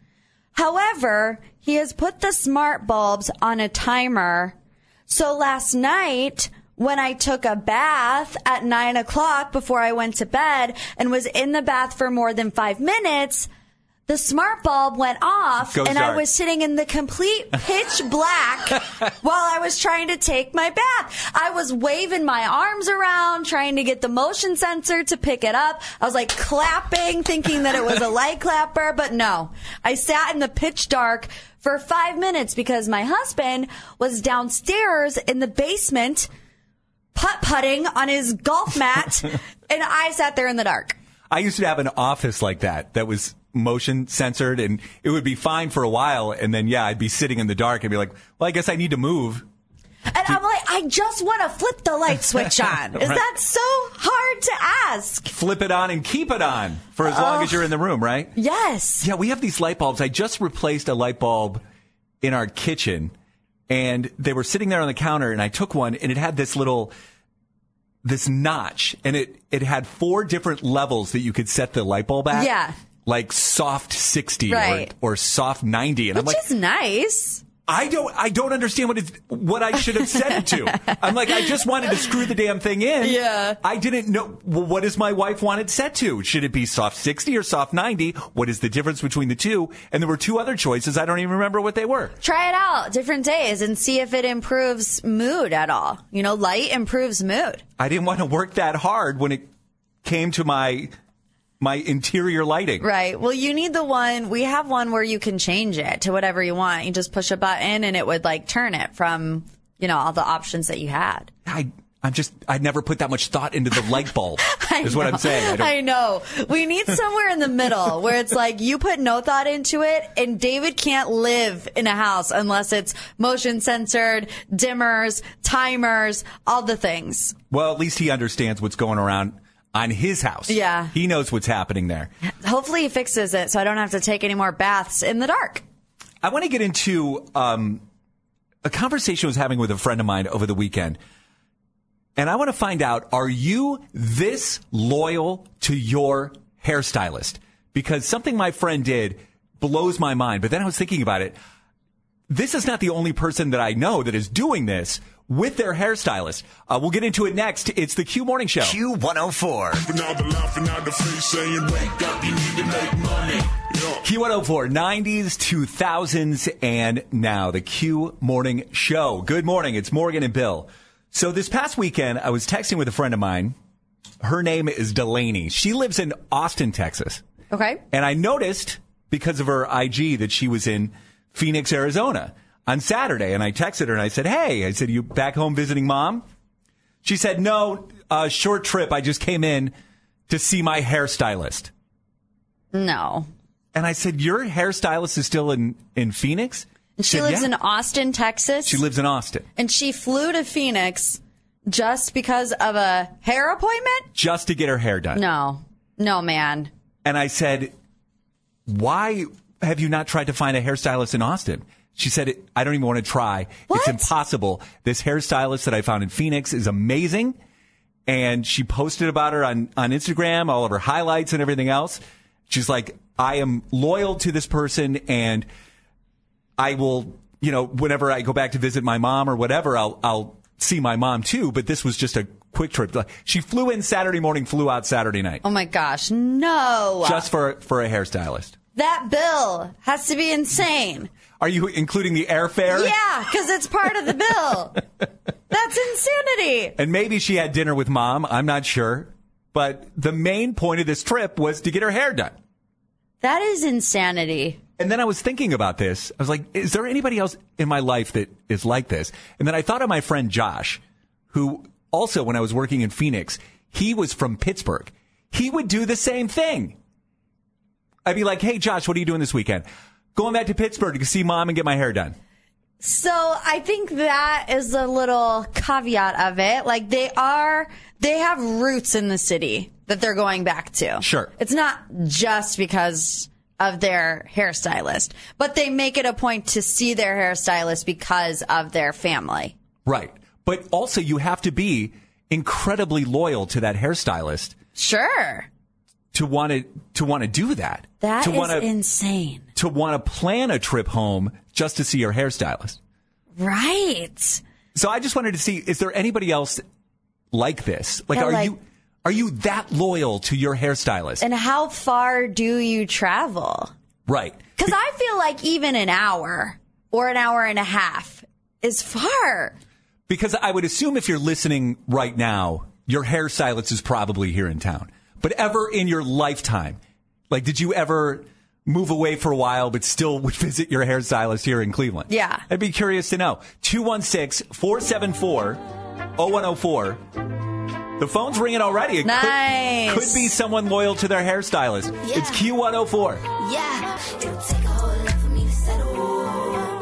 However, he has put the smart bulbs on a timer. So last night, when I took a bath at nine o'clock before I went to bed and was in the bath for more than five minutes, the smart bulb went off Goes and dark. I was sitting in the complete pitch black while I was trying to take my bath. I was waving my arms around, trying to get the motion sensor to pick it up. I was like clapping, thinking that it was a light clapper, but no. I sat in the pitch dark for five minutes because my husband was downstairs in the basement putt-putting on his golf mat, and I sat there in the dark. I used to have an office like that that was motion censored, and it would be fine for a while, and then yeah, I'd be sitting in the dark and be like, well, I guess I need to move. And I'm like, I just want to flip the light switch on. Is Right. that so hard to ask? Flip it on and keep it on for as long Oh. as you're in the room, right? Yes. Yeah, we have these light bulbs. I just replaced a light bulb in our kitchen, and they were sitting there on the counter, and I took one, and it had this little, this notch, and it, it had four different levels that you could set the light bulb at. Yeah. Like soft sixty Right. or, or soft ninety. And Which I'm like, is nice. I don't, I don't understand what it, what I should have set it to. I'm like, I just wanted to screw the damn thing in. Yeah. I didn't know, well, what does my wife want it set to? Should it be soft sixty or soft ninety? What is the difference between the two? And there were two other choices. I don't even remember what they were. Try it out different days and see if it improves mood at all. You know, light improves mood. I didn't want to work that hard when it came to my, my interior lighting. Right. Well, you need the one, we have one where you can change it to whatever you want. You just push a button and it would like turn it from, you know, all the options that you had. I, I'm just, I never put that much thought into the light bulb, I is what know. I'm saying. I don't, I know. We need somewhere in the middle where it's like you put no thought into it, and David can't live in a house unless it's motion censored, dimmers, timers, all the things. Well, at least he understands what's going around on his house. Yeah. He knows what's happening there. Hopefully he fixes it so I don't have to take any more baths in the dark. I want to get into um, a conversation I was having with a friend of mine over the weekend. And I want to find out, are you this loyal to your hairstylist? Because something my friend did blows my mind. But then I was thinking about it. This is not the only person that I know that is doing this with their hairstylist. Uh, we'll get into it next. It's the Q Morning Show. Q one oh four. Q one oh four, nineties, two thousands, and now the Q Morning Show. Good morning. It's Morgan and Bill. So this past weekend, I was texting with a friend of mine. Her name is Delaney. She lives in Austin, Texas. Okay. And I noticed, because of her I G, that she was in Phoenix, Arizona on Saturday. And I texted her and I said, hey, I said, you back home visiting mom? She said, no, uh, short trip. I just came in to see my hairstylist. No. And I said, your hairstylist is still in, in Phoenix? And she said, lives yeah. in Austin, Texas? She lives in Austin. And she flew to Phoenix just because of a hair appointment? Just to get her hair done. No. No, man. And I said, why have you not tried to find a hairstylist in Austin? She said, I don't even want to try. What? It's impossible. This hairstylist that I found in Phoenix is amazing. And she posted about her on, on Instagram, all of her highlights and everything else. She's like, I am loyal to this person, and I will, you know, whenever I go back to visit my mom or whatever, I'll, I'll see my mom too. But this was just a quick trip. She flew in Saturday morning, flew out Saturday night. Oh my gosh, no. Just for, for a hairstylist. That bill has to be insane. Are you including the airfare? Yeah, because it's part of the bill. That's insanity. And maybe she had dinner with mom. I'm not sure. But the main point of this trip was to get her hair done. That is insanity. And then I was thinking about this. I was like, is there anybody else in my life that is like this? And then I thought of my friend Josh, who also, when I was working in Phoenix, he was from Pittsburgh. He would do the same thing. I'd be like, hey, Josh, what are you doing this weekend? Going back to Pittsburgh to see mom and get my hair done. So I think that is a little caveat of it. Like they are, they have roots in the city that they're going back to. Sure. It's not just because of their hairstylist, but they make it a point to see their hairstylist because of their family. Right. But also you have to be incredibly loyal to that hairstylist. Sure. To want to to want to do that. That to is wanna, insane. To want to plan a trip home just to see your hairstylist. Right. So I just wanted to see, is there anybody else like this? Like, Yeah, are like- you are you that loyal to your hairstylist? And how far do you travel? Right. Because I feel like even an hour or an hour and a half is far. Because I would assume if you're listening right now, your hairstylist is probably here in town. But ever in your lifetime, like, did you ever move away for a while but still would visit your hairstylist here in Cleveland? Yeah. I'd be curious to know. two one six, four seven four, zero one zero four. The phone's ringing already. It nice. could, could be someone loyal to their hairstylist. Yeah. It's Q one oh four. Yeah. It'll take a whole lot for me to settle.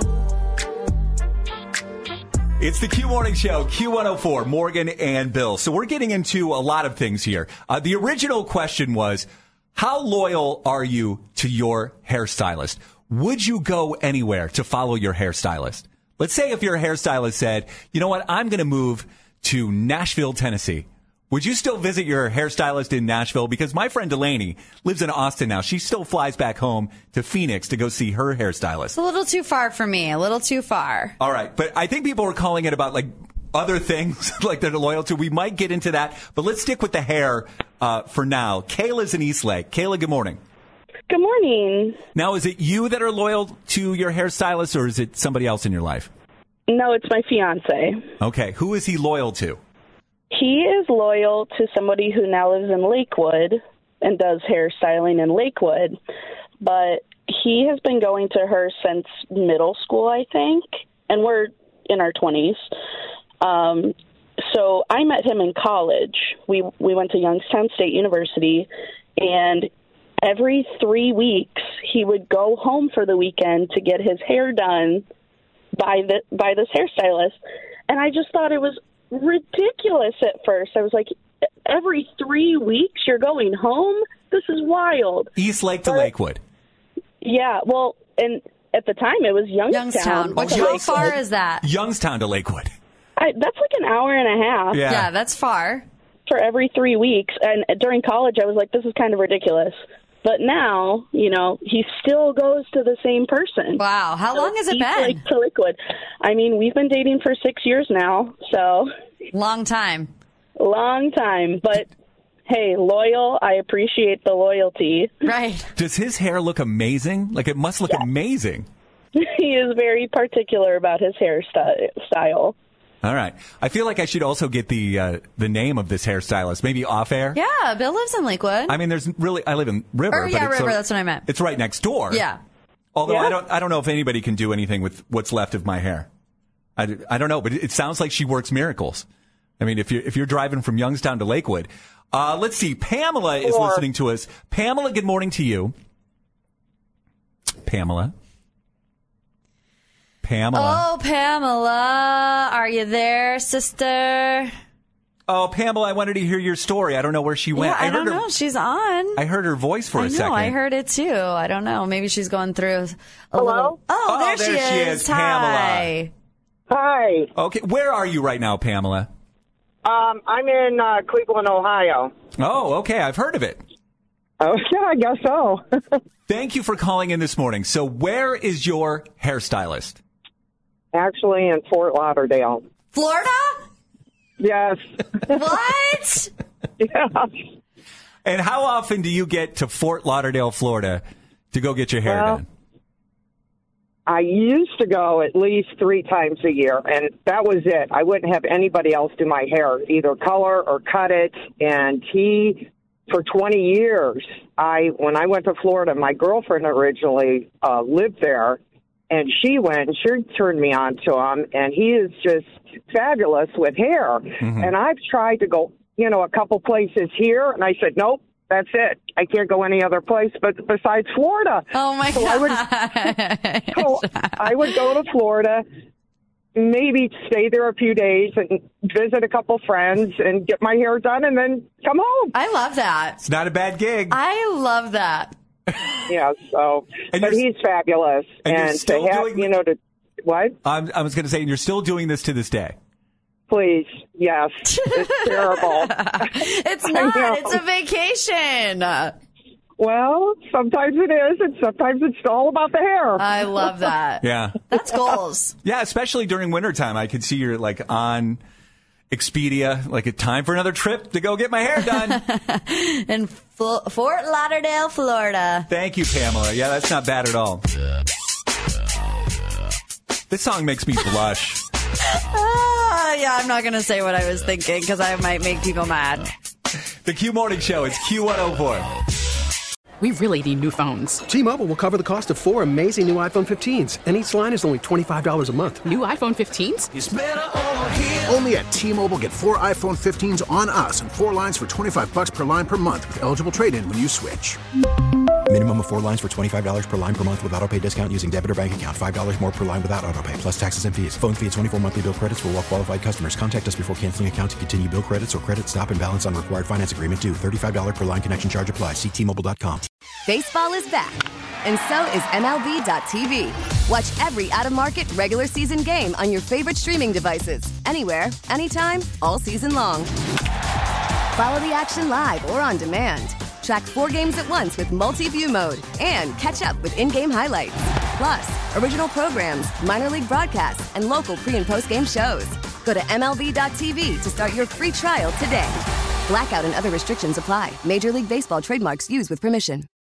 It's the Q Morning Show, Q one oh four, Morgan and Bill. So we're getting into a lot of things here. Uh, the original question was, how loyal are you to your hairstylist? Would you go anywhere to follow your hairstylist? Let's say if your hairstylist said, you know what, I'm going to move to Nashville, Tennessee. Would you still visit your hairstylist in Nashville? Because my friend Delaney lives in Austin now. She still flies back home to Phoenix to go see her hairstylist. It's a little too far for me. A little too far. All right. But I think people are calling it about like other things like they're loyal to. We might get into that. But let's stick with the hair uh, for now. Kayla's in Eastlake. Kayla, good morning. Good morning. Now, is it you that are loyal to your hairstylist, or is it somebody else in your life? No, it's my fiance. Okay. Who is he loyal to? He is loyal to somebody who now lives in Lakewood and does hairstyling in Lakewood. But he has been going to her since middle school, I think, and we're in our twenties. Um, so I met him in college. We we went to Youngstown State University, and every three weeks he would go home for the weekend to get his hair done by the by this hairstylist. And I just thought it was ridiculous at first. I was like, every three weeks you're going home? This is wild. East Lake to but, Lakewood. Yeah, well, and at the time it was Youngstown. Youngstown. Which, how Lakewood. far is that? Youngstown to Lakewood. I, that's like an hour and a half. Yeah. yeah, that's far. For every three weeks. And during college, I was like, this is kind of ridiculous. But now, you know, he still goes to the same person. Wow. How so long has it been? Lake to Lakewood. I mean, we've been dating for six years now, so. Long time. Long time. But, hey, loyal. I appreciate the loyalty. Right. Does his hair look amazing? Like, it must look yeah. amazing. He is very particular about his hairstyle. All right. I feel like I should also get the uh, the name of this hairstylist, maybe off air. Yeah, Bill lives in Lakewood. I mean, there's really, I live in River. Or, yeah, but it's River, a, that's what I meant. It's right next door. Yeah. Although yeah. I don't I don't know if anybody can do anything with what's left of my hair. I, I don't know, but it sounds like she works miracles. I mean, if you're, if you're driving from Youngstown to Lakewood. Uh, let's see. Pamela is Four. listening to us. Pamela, good morning to you. Pamela. Pamela. Oh, Pamela. Are you there, sister? Oh, Pamela, I wanted to hear your story. I don't know where she went. Yeah, I, I don't her, know. She's on. I heard her voice for I a know, second. I heard it too. I don't know. Maybe she's going through a Hello? little... Oh, oh there, there she, she is. is. Pamela. Hi. Hi. Okay, where are you right now, Pamela? Um, I'm in uh, Cleveland, Ohio. Oh, okay. I've heard of it. Oh, yeah, I guess so. Thank you for calling in this morning. So where is your hairstylist? Actually, in Fort Lauderdale. Florida? Yes. What? Yeah. And how often do you get to Fort Lauderdale, Florida, to go get your hair well, done? I used to go at least three times a year, and that was it. I wouldn't have anybody else do my hair, either color or cut it. And he, for twenty years, I when I went to Florida, my girlfriend originally uh, lived there, and she went and she turned me on to him, and he is just fabulous with hair. Mm-hmm. And I've tried to go, you know, a couple places here, and I said, nope, that's it. I can't go any other place but besides Florida. Oh, my so God. I would, so I would go to Florida, maybe stay there a few days and visit a couple friends and get my hair done and then come home. I love that. It's not a bad gig. I love that. Yeah, so, and but he's fabulous. And, and to have, you know, to, what? I'm, I was going to say, you're still doing this to this day. Please, yes. It's terrible. It's not. It's a vacation. Well, sometimes it is, and sometimes it's all about the hair. I love that. Yeah. That's goals. Yeah, especially during wintertime. I could see you're like on Expedia, like a time for another trip to go get my hair done. In Fl- Fort Lauderdale, Florida. Thank you, Pamela. Yeah, that's not bad at all. This song makes me blush. Uh, yeah, I'm not going to say what I was thinking because I might make people mad. The Q Morning Show. It's Q one oh four. We really need new phones. T-Mobile will cover the cost of four amazing new iPhone fifteens, and each line is only twenty-five dollars a month. New iPhone fifteens? It's better over here. Only at T-Mobile, get four iPhone fifteens on us and four lines for twenty-five dollars per line per month with eligible trade-in when you switch. Minimum of four lines for twenty-five dollars per line per month with autopay discount using debit or bank account. five dollars more per line without autopay, plus taxes and fees. Phone fee at twenty-four monthly bill credits for well-qualified customers. Contact us before canceling account to continue bill credits or credit stop and balance on required finance agreement due. thirty-five dollars per line connection charge applies. See T Mobile dot com. Baseball is back, and so is M L B dot T V. Watch every out-of-market, regular season game on your favorite streaming devices. Anywhere, anytime, all season long. Follow the action live or on demand. Track four games at once with multi-view mode and catch up with in-game highlights. Plus, original programs, minor league broadcasts, and local pre- and post-game shows. Go to M L B dot T V to start your free trial today. Blackout and other restrictions apply. Major League Baseball trademarks used with permission.